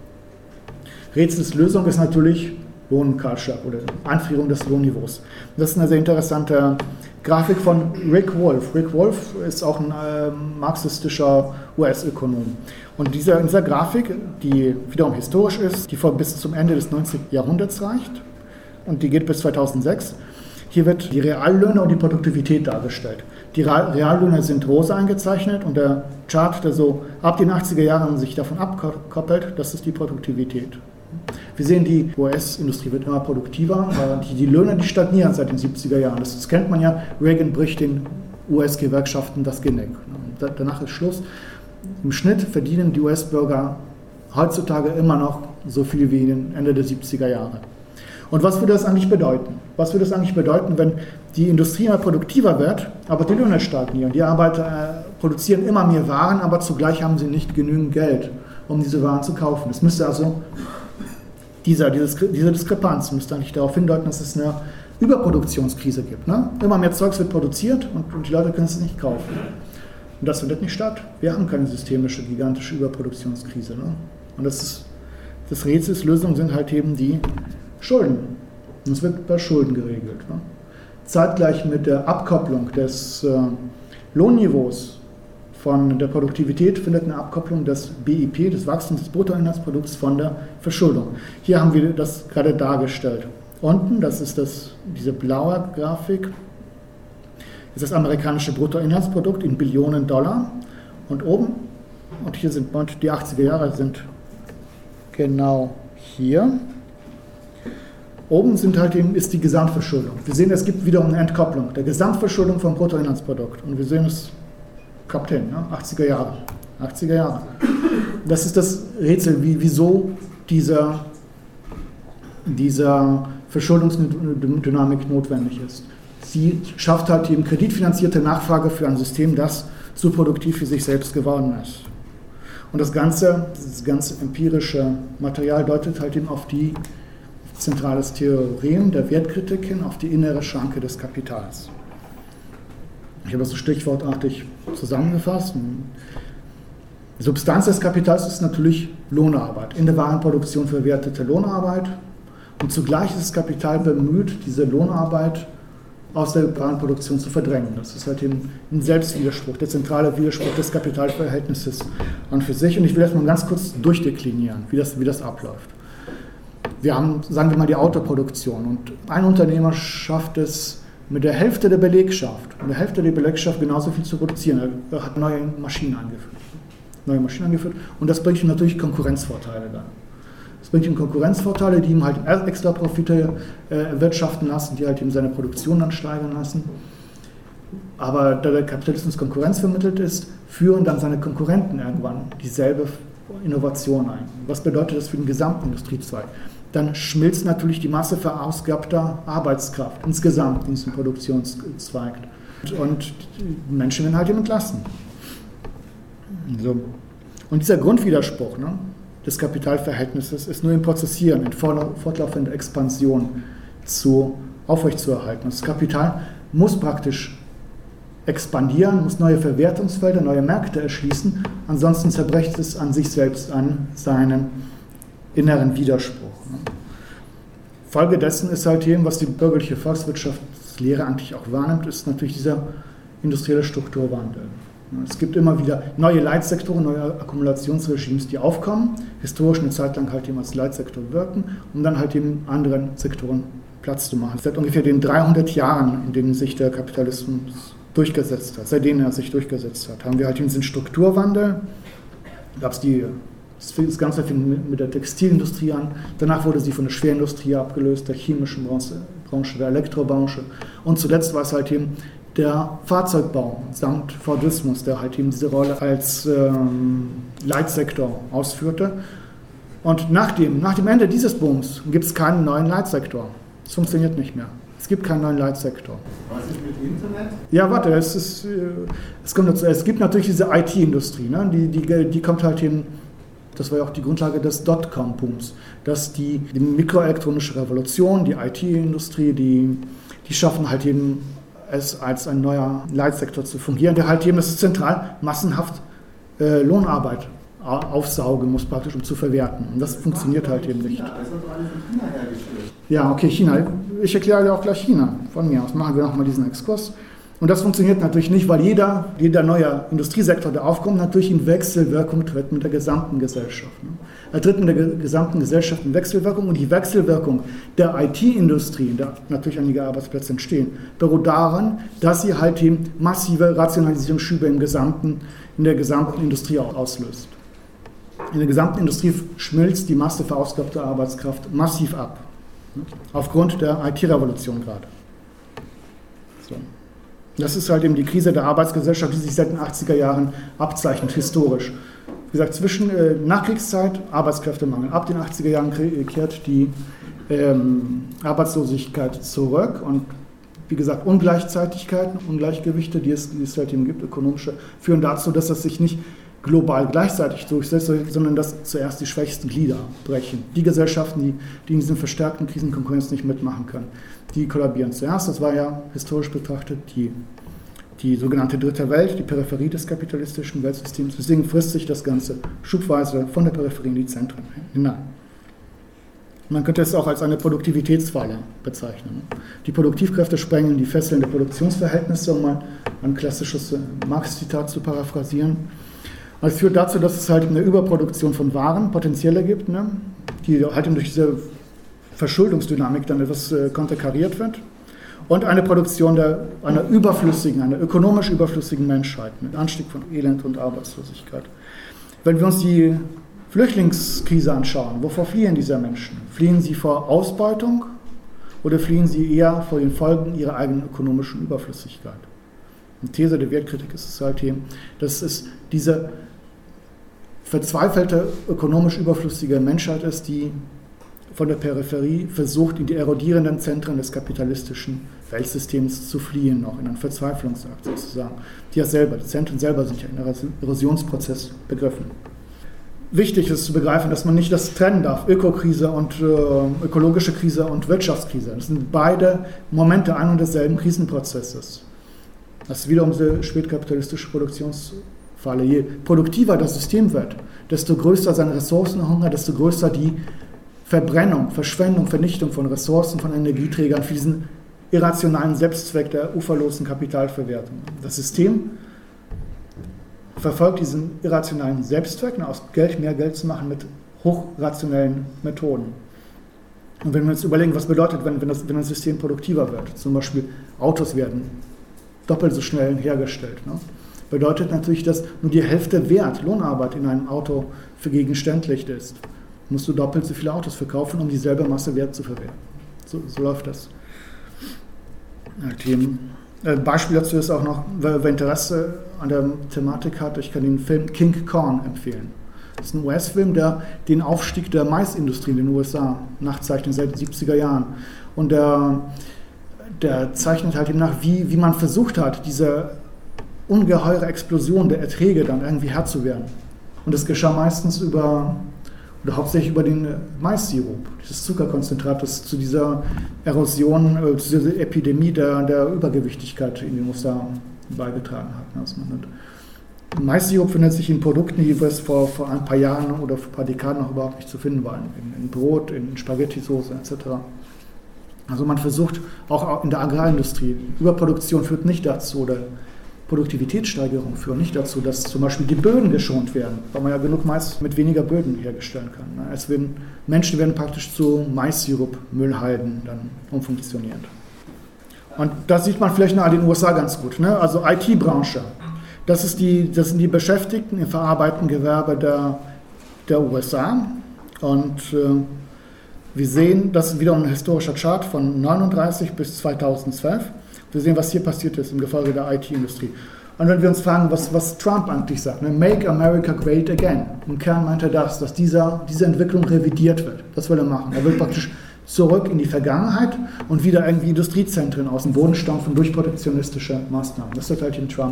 Rätselslösung ist natürlich Lohnkahlschlag oder Einfrierung des Lohnniveaus. Das ist eine sehr interessante Grafik von Rick Wolff. Rick Wolff ist auch ein marxistischer US-Ökonom. Und in dieser Grafik, die wiederum historisch ist, die bis zum Ende des 19. Jahrhunderts reicht und die geht bis 2006, hier wird die Reallöhne und die Produktivität dargestellt. Die Reallöhne sind rosa eingezeichnet und der Chart, der so ab den 80er Jahren sich davon abkoppelt, das ist die Produktivität. Wir sehen, die US-Industrie wird immer produktiver, aber die Löhne, die stagnieren seit den 70er Jahren. Das kennt man ja, Reagan bricht den US-Gewerkschaften das Genick. Danach ist Schluss. Im Schnitt verdienen die US-Bürger heutzutage immer noch so viel wie Ende der 70er Jahre. Und was würde das eigentlich bedeuten? Was würde es eigentlich bedeuten, wenn die Industrie immer produktiver wird, aber die Löhne stagnieren? Die Arbeiter produzieren immer mehr Waren, aber zugleich haben sie nicht genügend Geld, um diese Waren zu kaufen. Es müsste also diese Diskrepanz müsste eigentlich darauf hindeuten, dass es eine Überproduktionskrise gibt. Ne? Immer mehr Zeugs wird produziert und die Leute können es nicht kaufen. Und das findet nicht statt. Wir haben keine systemische, gigantische Überproduktionskrise. Ne? Und das Rätsels Lösung sind halt eben die Schulden. Und es wird bei Schulden geregelt. Ne? Zeitgleich mit der Abkopplung des Lohnniveaus von der Produktivität findet eine Abkopplung des BIP, des Wachstums des Bruttoinlandsprodukts, von der Verschuldung. Hier haben wir das gerade dargestellt. Unten, das ist diese blaue Grafik, ist das amerikanische Bruttoinlandsprodukt in Billionen Dollar. Und oben, und hier sind die 80er Jahre sind genau hier. Oben ist die Gesamtverschuldung. Wir sehen, es gibt wiederum eine Entkopplung der Gesamtverschuldung vom Bruttoinlandsprodukt. Und wir sehen es kommt hin, ne? 80er Jahre. 80er Jahre. Das ist das Rätsel, wieso dieser Verschuldungsdynamik notwendig ist. Sie schafft halt eben kreditfinanzierte Nachfrage für ein System, das zu produktiv für sich selbst geworden ist. Und dieses ganze empirische Material deutet halt eben auf die zentrales Theorem der Wertkritik hin, auf die innere Schranke des Kapitals. Ich habe das so stichwortartig zusammengefasst. Die Substanz des Kapitals ist natürlich Lohnarbeit, in der Warenproduktion verwertete Lohnarbeit. Und zugleich ist das Kapital bemüht, diese Lohnarbeit aus der Warenproduktion zu verdrängen. Das ist halt eben ein Selbstwiderspruch, der zentrale Widerspruch des Kapitalverhältnisses an für sich. Und ich will das mal ganz kurz durchdeklinieren, wie das abläuft. Wir haben, sagen wir mal, die Autoproduktion. Und ein Unternehmer schafft es, mit der Hälfte der Belegschaft genauso viel zu produzieren. Er hat neue Maschinen angeführt. Und das bringt ihm natürlich Konkurrenzvorteile dann. Das bringt ihm Konkurrenzvorteile, die ihm halt extra Profite erwirtschaften lassen, die halt ihm seine Produktion dann steigern lassen. Aber da der Kapitalismus Konkurrenz vermittelt ist, führen dann seine Konkurrenten irgendwann dieselbe Innovation ein. Was bedeutet das für den gesamten Industriezweig? Dann schmilzt natürlich die Masse verausgabter Arbeitskraft insgesamt in diesem Produktionszweig. Und die Menschen werden halt eben entlassen. So. Und dieser Grundwiderspruch, ne, des Kapitalverhältnisses ist nur im Prozessieren, in fortlaufender Expansion aufrechtzuerhalten. Das Kapital muss praktisch expandieren, muss neue Verwertungsfelder, neue Märkte erschließen, ansonsten zerbricht es an sich selbst, an seinem inneren Widerspruch. Folge dessen ist halt eben, was die bürgerliche Volkswirtschaftslehre eigentlich auch wahrnimmt, ist natürlich dieser industrielle Strukturwandel. Es gibt immer wieder neue Leitsektoren, neue Akkumulationsregimes, die aufkommen, historisch eine Zeit lang halt eben als Leitsektor wirken, um dann halt eben anderen Sektoren Platz zu machen. Seit ungefähr den 300 Jahren, in denen sich der Kapitalismus durchgesetzt hat, seitdem er sich durchgesetzt hat, haben wir halt diesen Strukturwandel. Gab es das Ganze fing mit der Textilindustrie an, danach wurde sie von der Schwerindustrie abgelöst, der chemischen Branche, der Elektrobranche und zuletzt war es halt eben der Fahrzeugbau samt Fordismus, der halt eben diese Rolle als Leitsektor ausführte. Und nach dem Ende dieses Booms gibt es keinen neuen Leitsektor. Es funktioniert nicht mehr. Es gibt keinen neuen Leitsektor. Was ist mit Internet? Ja, warte, es kommt dazu. Es gibt natürlich diese IT-Industrie, ne? Die kommt halt eben, das war ja auch die Grundlage des Dotcom-Booms, dass die mikroelektronische Revolution, die IT-Industrie, die schaffen halt eben es als ein neuer Leitsektor zu fungieren, der halt eben, das ist zentral, massenhaft Lohnarbeit aufsaugen muss, praktisch, um zu verwerten. Und das funktioniert halt eben nicht. Das wird doch alles in China hergestellt. Ja, okay, China. Ich erkläre dir auch gleich China. Von mir aus machen wir nochmal diesen Exkurs. Und das funktioniert natürlich nicht, weil jeder neue Industriesektor, der aufkommt, natürlich in Wechselwirkung tritt mit der gesamten Gesellschaft. Er tritt mit der gesamten Gesellschaft in Wechselwirkung und die Wechselwirkung der IT-Industrie, in der natürlich einige Arbeitsplätze entstehen, beruht daran, dass sie halt eben massive Rationalisierungsschübe in der gesamten Industrie auch auslöst. In der gesamten Industrie schmilzt die Masse verausgabter Arbeitskraft massiv ab. Aufgrund der IT-Revolution gerade. So. Das ist halt eben die Krise der Arbeitsgesellschaft, die sich seit den 80er Jahren abzeichnet, historisch. Wie gesagt, zwischen Nachkriegszeit, Arbeitskräftemangel. Ab den 80er Jahren kehrt die Arbeitslosigkeit zurück und wie gesagt, Ungleichzeitigkeiten, Ungleichgewichte, die es halt eben gibt, ökonomische, führen dazu, dass das sich nicht global gleichzeitig durchsetzt, sondern dass zuerst die schwächsten Glieder brechen. Die Gesellschaften, die in diesen verstärkten Krisenkonkurrenz nicht mitmachen können, die kollabieren zuerst. Das war ja historisch betrachtet die sogenannte Dritte Welt, die Peripherie des kapitalistischen Weltsystems. Deswegen frisst sich das Ganze schubweise von der Peripherie in die Zentren hinein. Man könnte es auch als eine Produktivitätsfalle bezeichnen. Die Produktivkräfte sprengen die Fesseln der Produktionsverhältnisse, um mal ein klassisches Marx-Zitat zu paraphrasieren. Es führt dazu, dass es halt eine Überproduktion von Waren, potenzielle gibt, ne, die halt durch diese Verschuldungsdynamik dann etwas konterkariert wird. Und eine Produktion einer ökonomisch überflüssigen Menschheit mit Anstieg von Elend und Arbeitslosigkeit. Wenn wir uns die Flüchtlingskrise anschauen, wovor fliehen diese Menschen? Fliehen sie vor Ausbeutung oder fliehen sie eher vor den Folgen ihrer eigenen ökonomischen Überflüssigkeit? Die These der Wertkritik ist es halt eben, dass es diese verzweifelte, ökonomisch überflüssige Menschheit ist, die von der Peripherie versucht, in die erodierenden Zentren des kapitalistischen Weltsystems zu fliehen, noch in einen Verzweiflungsakt sozusagen. Die Zentren selber sind ja in einem Erosionsprozess begriffen. Wichtig ist zu begreifen, dass man nicht das trennen darf, Ökokrise und ökologische Krise und Wirtschaftskrise. Das sind beide Momente ein und desselben Krisenprozesses. Das ist wiederum diese spätkapitalistische Produktionsfalle. Je produktiver das System wird, desto größer sein Ressourcenhunger, desto größer die Verbrennung, Verschwendung, Vernichtung von Ressourcen, von Energieträgern für diesen irrationalen Selbstzweck der uferlosen Kapitalverwertung. Das System verfolgt diesen irrationalen Selbstzweck, aus Geld mehr Geld zu machen mit hochrationellen Methoden. Und wenn wir uns überlegen, was bedeutet, wenn das System produktiver wird, zum Beispiel Autos werden doppelt so schnell hergestellt, ne? Bedeutet natürlich, dass nur die Hälfte Wert, Lohnarbeit in einem Auto vergegenständlicht ist. Musst du doppelt so viele Autos verkaufen, um dieselbe Masse Wert zu verwerten. So läuft das. Ein Beispiel dazu ist auch noch, wer Interesse an der Thematik hat, ich kann den Film King Kong empfehlen. Das ist ein US-Film, der den Aufstieg der Maisindustrie in den USA nachzeichnet seit den 70er Jahren. Und der zeichnet halt eben nach, wie man versucht hat, diese ungeheure Explosion der Erträge dann irgendwie Herr zu werden. Und das geschah meistens hauptsächlich über den Mais-Sirup, dieses Zuckerkonzentrat, das zu dieser Erosion, zu dieser Epidemie der Übergewichtigkeit in den USA beigetragen hat. Also Mais-Sirup findet sich in Produkten, die bis vor ein paar Jahren oder vor ein paar Dekaden noch überhaupt nicht zu finden waren. In Brot, in Spaghetti-Soße etc. Also man versucht auch in der Agrarindustrie, Überproduktion führt nicht dazu, oder Produktivitätssteigerung führen nicht dazu, dass zum Beispiel die Böden geschont werden, weil man ja genug Mais mit weniger Böden herstellen kann. Menschen werden praktisch zu Mais-Sirup-Müllhalden dann umfunktioniert. Und das sieht man vielleicht noch in den USA ganz gut. Ne? Also IT-Branche, das sind die Beschäftigten im verarbeitenden Gewerbe der USA. Und wir sehen, das ist wieder ein historischer Chart von 1939 bis 2012. Wir sehen, was hier passiert ist im Gefolge der IT-Industrie. Und wenn wir uns fragen, was Trump eigentlich sagt, ne? Make America Great Again. Im Kern meint er dass diese Entwicklung revidiert wird. Das will er machen. Er will praktisch zurück in die Vergangenheit und wieder irgendwie Industriezentren aus dem Boden stampfen durch protektionistische Maßnahmen. Das hat halt in Trump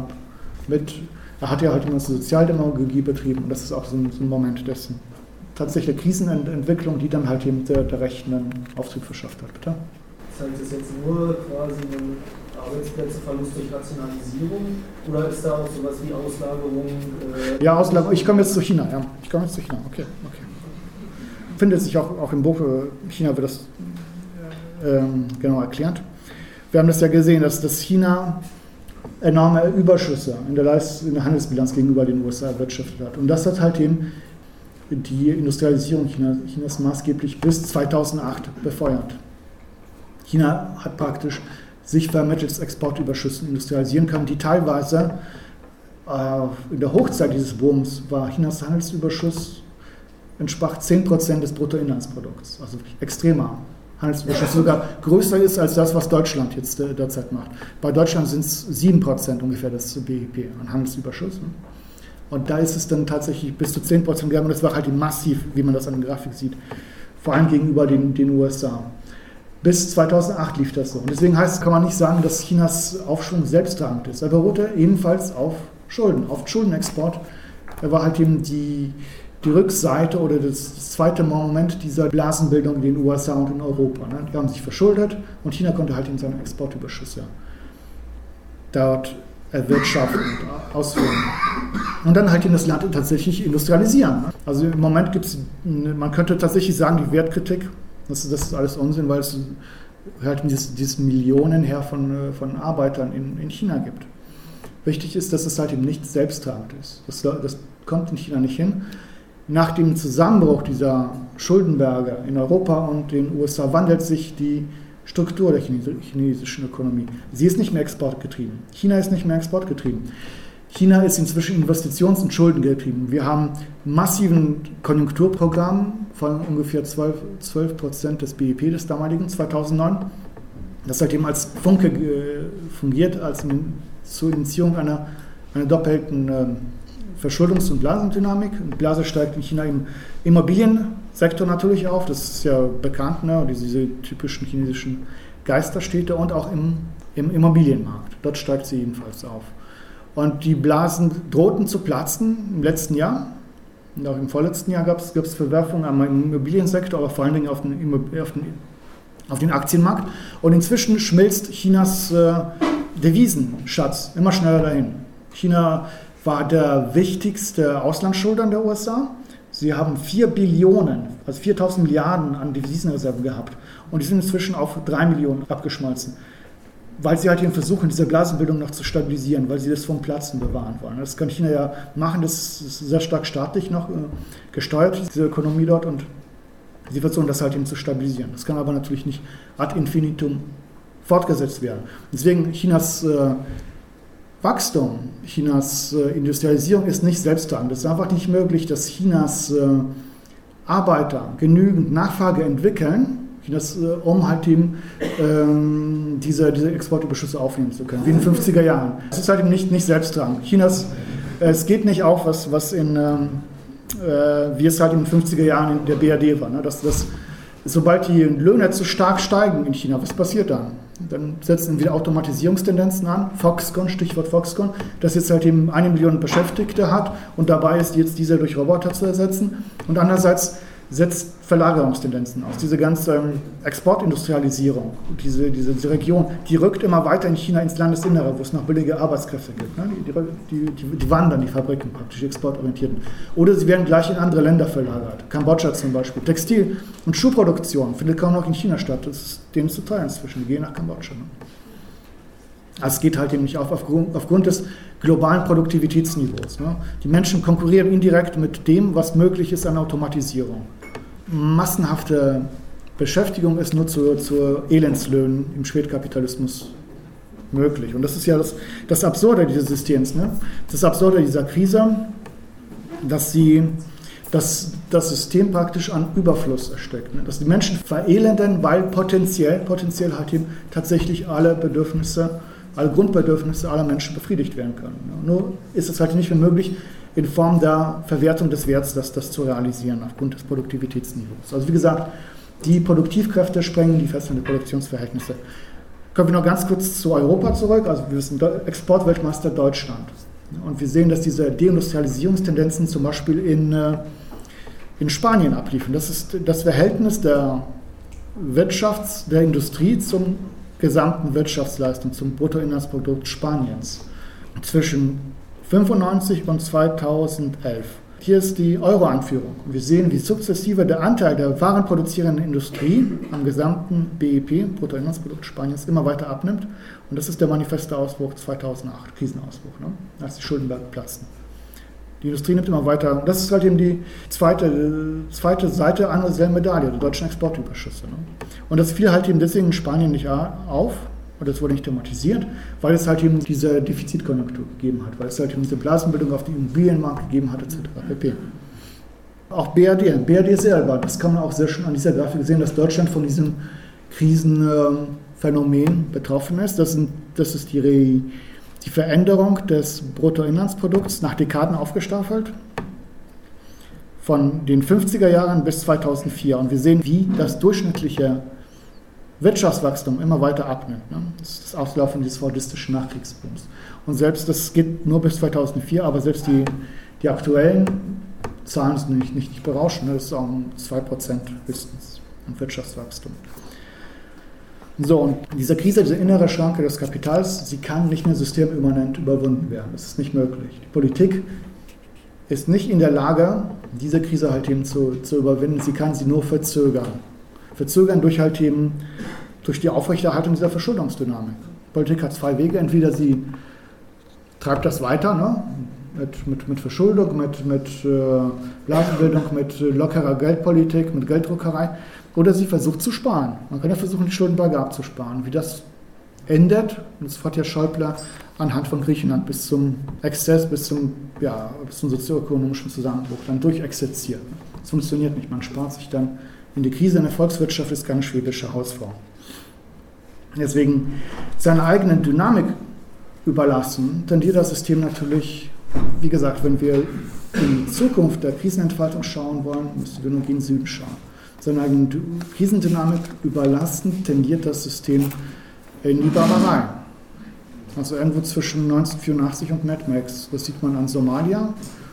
er hat ja halt immer eine Sozialdemokratie betrieben und das ist auch so ein Moment dessen. Tatsächlich eine Krisenentwicklung, die dann halt eben der Rechten einen Auftrieb verschafft hat. Bitte? Das heißt, das jetzt nur quasi ein Arbeitsplätzeverlust durch Rationalisierung oder ist da auch sowas wie Auslagerung? Ja, Auslagerung. Ich komme jetzt zu China. Okay. Findet sich auch im Buch China wird das genau erklärt. Wir haben das ja gesehen, dass China enorme Überschüsse in der Handelsbilanz gegenüber den USA erwirtschaftet hat. Und das hat halt eben die Industrialisierung Chinas maßgeblich bis 2008 befeuert. China hat praktisch sich vermittels Exportüberschüssen industrialisieren können, die teilweise in der Hochzeit dieses Booms war Chinas Handelsüberschuss entsprach 10% des Bruttoinlandsprodukts, also extremer Handelsüberschuss, sogar größer ist als das, was Deutschland jetzt derzeit macht. Bei Deutschland sind es 7% ungefähr das BIP an Handelsüberschuss. Und da ist es dann tatsächlich bis zu 10% gegangen und das war halt massiv, wie man das an der Grafik sieht, vor allem gegenüber den USA. Bis 2008 lief das so. Und deswegen kann man nicht sagen, dass Chinas Aufschwung selbsttragend ist. Er beruhte ebenfalls auf Schulden, auf Schuldenexport. Er war halt eben die Rückseite oder das zweite Moment dieser Blasenbildung in den USA und in Europa. Ne? Die haben sich verschuldet und China konnte halt eben seine Exportüberschüsse dort erwirtschaften und ausführen. Und dann halt in das Land tatsächlich industrialisieren. Ne? Also im Moment man könnte tatsächlich sagen, die Wertkritik, das ist alles Unsinn, weil es halt dieses Millionen her von Arbeitern in China gibt. Wichtig ist, dass es halt eben nicht selbsttragend ist. Das kommt in China nicht hin. Nach dem Zusammenbruch dieser Schuldenberge in Europa und den USA wandelt sich die Struktur der chinesischen Ökonomie. Sie ist nicht mehr exportgetrieben. China ist nicht mehr exportgetrieben. China ist inzwischen investitions- und schuldengetrieben. Wir haben massiven Konjunkturprogramm von ungefähr 12% des BIP des damaligen 2009. Das seitdem als Funke fungiert, zur Initiierung einer doppelten Verschuldungs- und Blasendynamik. Die Blase steigt in China im Immobiliensektor natürlich auf, das ist ja bekannt, ne? Diese typischen chinesischen Geisterstädte und auch im Immobilienmarkt. Dort steigt sie ebenfalls auf. Und die Blasen drohten zu platzen im letzten Jahr. Und auch im vorletzten Jahr gab es Verwerfungen am Immobiliensektor, aber vor allen Dingen auf den Aktienmarkt. Und inzwischen schmilzt Chinas Devisenschatz immer schneller dahin. China war der wichtigste Auslandsschuldner der USA. Sie haben 4 Billionen, also 4.000 Milliarden an Devisenreserven gehabt. Und die sind inzwischen auf 3 Millionen abgeschmolzen. Weil sie halt eben versuchen, diese Blasenbildung noch zu stabilisieren, weil sie das vom Platzen bewahren wollen. Das kann China ja machen, das ist sehr stark staatlich noch gesteuert, diese Ökonomie dort. Und sie versuchen das halt eben zu stabilisieren. Das kann aber natürlich nicht ad infinitum fortgesetzt werden. Deswegen Chinas Wachstum, Chinas Industrialisierung ist nicht selbsttragend. Es ist einfach nicht möglich, dass Chinas Arbeiter genügend Nachfrage entwickeln, um halt eben diese Exportüberschüsse aufnehmen zu können, wie in den 50er Jahren. Es ist halt eben nicht selbsttragend. Es geht nicht auf, wie es halt in den 50er Jahren in der BRD war. Ne? Sobald die Löhne zu stark steigen in China, was passiert dann? Dann setzen wieder Automatisierungstendenzen an, Foxconn, Stichwort Foxconn, das jetzt halt eben 1 Million Beschäftigte hat und dabei ist jetzt diese durch Roboter zu ersetzen. Und andererseits setzt Verlagerungstendenzen aus. Diese ganze Exportindustrialisierung, diese Region, die rückt immer weiter in China ins Landesinnere, wo es noch billige Arbeitskräfte gibt. Ne? Die wandern, die Fabriken praktisch, die exportorientierten. Oder sie werden gleich in andere Länder verlagert. Kambodscha zum Beispiel. Textil- und Schuhproduktion findet kaum noch in China statt. Das ist denen zu teuer inzwischen. Die gehen nach Kambodscha. Ne? Also es geht halt eben nicht aufgrund des globalen Produktivitätsniveaus. Ne? Die Menschen konkurrieren indirekt mit dem, was möglich ist an Automatisierung. Massenhafte Beschäftigung ist nur zu Elendslöhnen im Spätkapitalismus möglich. Und das ist ja das Absurde dieses Systems. Ne? Das Absurde dieser Krise, dass das System praktisch an Überfluss erstickt. Ne? Dass die Menschen verelenden, weil potenziell halt eben tatsächlich alle Grundbedürfnisse aller Menschen befriedigt werden können. Ne? Nur ist es halt nicht mehr möglich, in Form der Verwertung des Werts das zu realisieren, aufgrund des Produktivitätsniveaus. Also wie gesagt, die Produktivkräfte sprengen die feststehenden Produktionsverhältnisse. Kommen wir noch ganz kurz zu Europa zurück. Also wir sind Exportweltmeister Deutschland. Und wir sehen, dass diese Deindustrialisierungstendenzen zum Beispiel in Spanien abliefen. Das ist das Verhältnis der Industrie zum gesamten Wirtschaftsleistung, zum Bruttoinlandsprodukt Spaniens zwischen 1995 und 2011. Hier ist die Euro-Einführung. Wir sehen, wie sukzessive der Anteil der warenproduzierenden Industrie am gesamten BIP, Bruttoinlandsprodukt Spaniens, immer weiter abnimmt. Und das ist der manifeste Ausbruch 2008, Krisenausbruch, ne? Als die Schuldenberge platzten. Die Industrie nimmt immer weiter. Das ist halt eben die zweite Seite einer selben Medaille, der deutschen Exportüberschüsse. Ne? Und das fiel halt eben deswegen in Spanien nicht auf. Und das wurde nicht thematisiert, weil es halt eben diese Defizitkonjunktur gegeben hat, weil es halt eben diese Blasenbildung auf den Immobilienmarkt gegeben hat, etc. pp. Auch BRD selber, das kann man auch sehr schön an dieser Grafik sehen, dass Deutschland von diesem Krisenphänomen betroffen ist. Das ist die Veränderung des Bruttoinlandsprodukts nach Dekaden aufgestaffelt, von den 50er Jahren bis 2004. Und wir sehen, wie das durchschnittliche Wirtschaftswachstum immer weiter abnimmt. Ne? Das ist das Auslaufen dieses fordistischen Nachkriegsbooms. Und selbst, das geht nur bis 2004, aber selbst die aktuellen Zahlen sind nicht berauschend. Ne? Das ist auch 2% höchstens an Wirtschaftswachstum. So, und diese Krise, diese innere Schranke des Kapitals, sie kann nicht mehr systemimmanent überwunden werden. Das ist nicht möglich. Die Politik ist nicht in der Lage, diese Krise halt eben zu überwinden. Sie kann sie nur verzögern. Verzögern durch die Aufrechterhaltung dieser Verschuldungsdynamik. Die Politik hat 2 Wege. Entweder sie treibt das weiter, ne? mit Verschuldung, mit Blasenbildung, mit lockerer Geldpolitik, mit Gelddruckerei, oder sie versucht zu sparen. Man kann ja versuchen, die Schuldenberge abzusparen. Wie das endet, und das hat ja Schäuble anhand von Griechenland bis zum Exzess, bis zum sozioökonomischen Zusammenbruch dann durchexerziert. Das funktioniert nicht. Man spart sich dann in die Krise in der Volkswirtschaft, ist keine schwäbische Hausfrau. Deswegen seine eigene Dynamik überlassen, tendiert das System natürlich, wie gesagt, wenn wir in die Zukunft der Krisenentfaltung schauen wollen, müssen wir nur gen Süden schauen. seiner eigenen Krisendynamik überlastend tendiert das System in die Barbarei. Also irgendwo zwischen 1984 und Mad Max. Das sieht man an Somalia,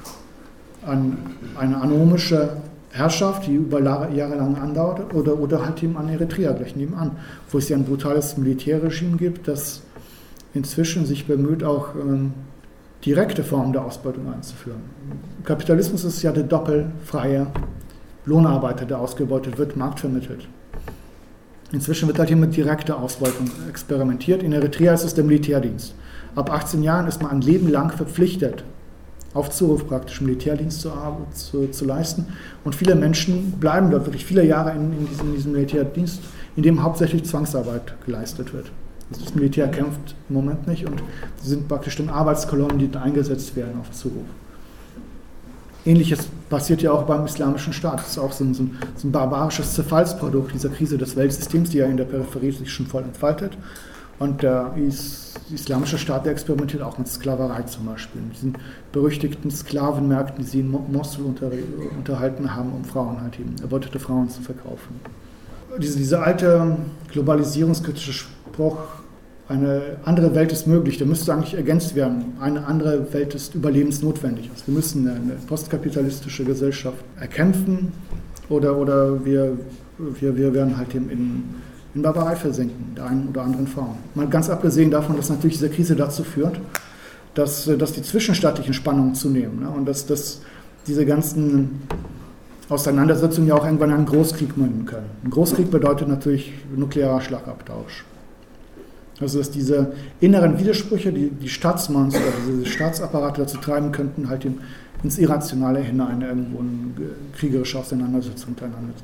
an eine anomische Herrschaft, die über Jahre lang andauert, oder halt eben an Eritrea gleich nebenan, wo es ja ein brutales Militärregime gibt, das inzwischen sich bemüht, auch direkte Formen der Ausbeutung einzuführen. Kapitalismus ist ja der doppelfreie Lohnarbeiter, der ausgebeutet wird, marktvermittelt. Inzwischen wird halt hier mit direkter Ausbeutung experimentiert. In Eritrea ist es der Militärdienst. Ab 18 Jahren ist man ein Leben lang verpflichtet, auf Zuruf praktisch Militärdienst zu leisten. Und viele Menschen bleiben dort wirklich viele Jahre in diesem Militärdienst, in dem hauptsächlich Zwangsarbeit geleistet wird. Also das Militär kämpft im Moment nicht und sie sind praktisch dann Arbeitskolonnen, die eingesetzt werden auf Zuruf. Ähnliches passiert ja auch beim Islamischen Staat. Das ist auch so ein barbarisches Zerfallsprodukt dieser Krise des Weltsystems, die ja in der Peripherie sich schon voll entfaltet. Und der Islamische Staat, der experimentiert auch mit Sklaverei zum Beispiel. Mit diesen berüchtigten Sklavenmärkten, die sie in Mosul unterhalten haben, um Frauen halt eben, erbeutete Frauen zu verkaufen. Diese alte globalisierungskritische Spruch, eine andere Welt ist möglich, der müsste eigentlich ergänzt werden. Eine andere Welt ist überlebensnotwendig. Also wir müssen eine postkapitalistische Gesellschaft erkämpfen oder wir werden halt eben in Barbarei versinken, in der einen oder anderen Form. Mal ganz abgesehen davon, dass natürlich diese Krise dazu führt, dass die zwischenstaatlichen Spannungen zunehmen, ne? Und dass diese ganzen Auseinandersetzungen ja auch irgendwann in einen Großkrieg münden können. Ein Großkrieg bedeutet natürlich nuklearer Schlagabtausch. Also dass diese inneren Widersprüche, die Staatsmonster, diese Staatsapparate dazu treiben könnten, halt ins Irrationale hinein irgendwo eine kriegerische Auseinandersetzung miteinander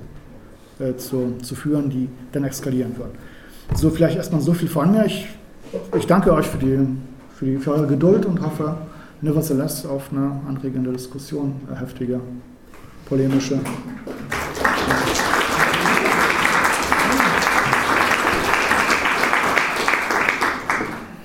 zu führen, die dann eskalieren wird. So, vielleicht erstmal so viel von mir. Ich danke euch für eure Geduld und hoffe, nevertheless, auf eine anregende Diskussion, heftige, polemische.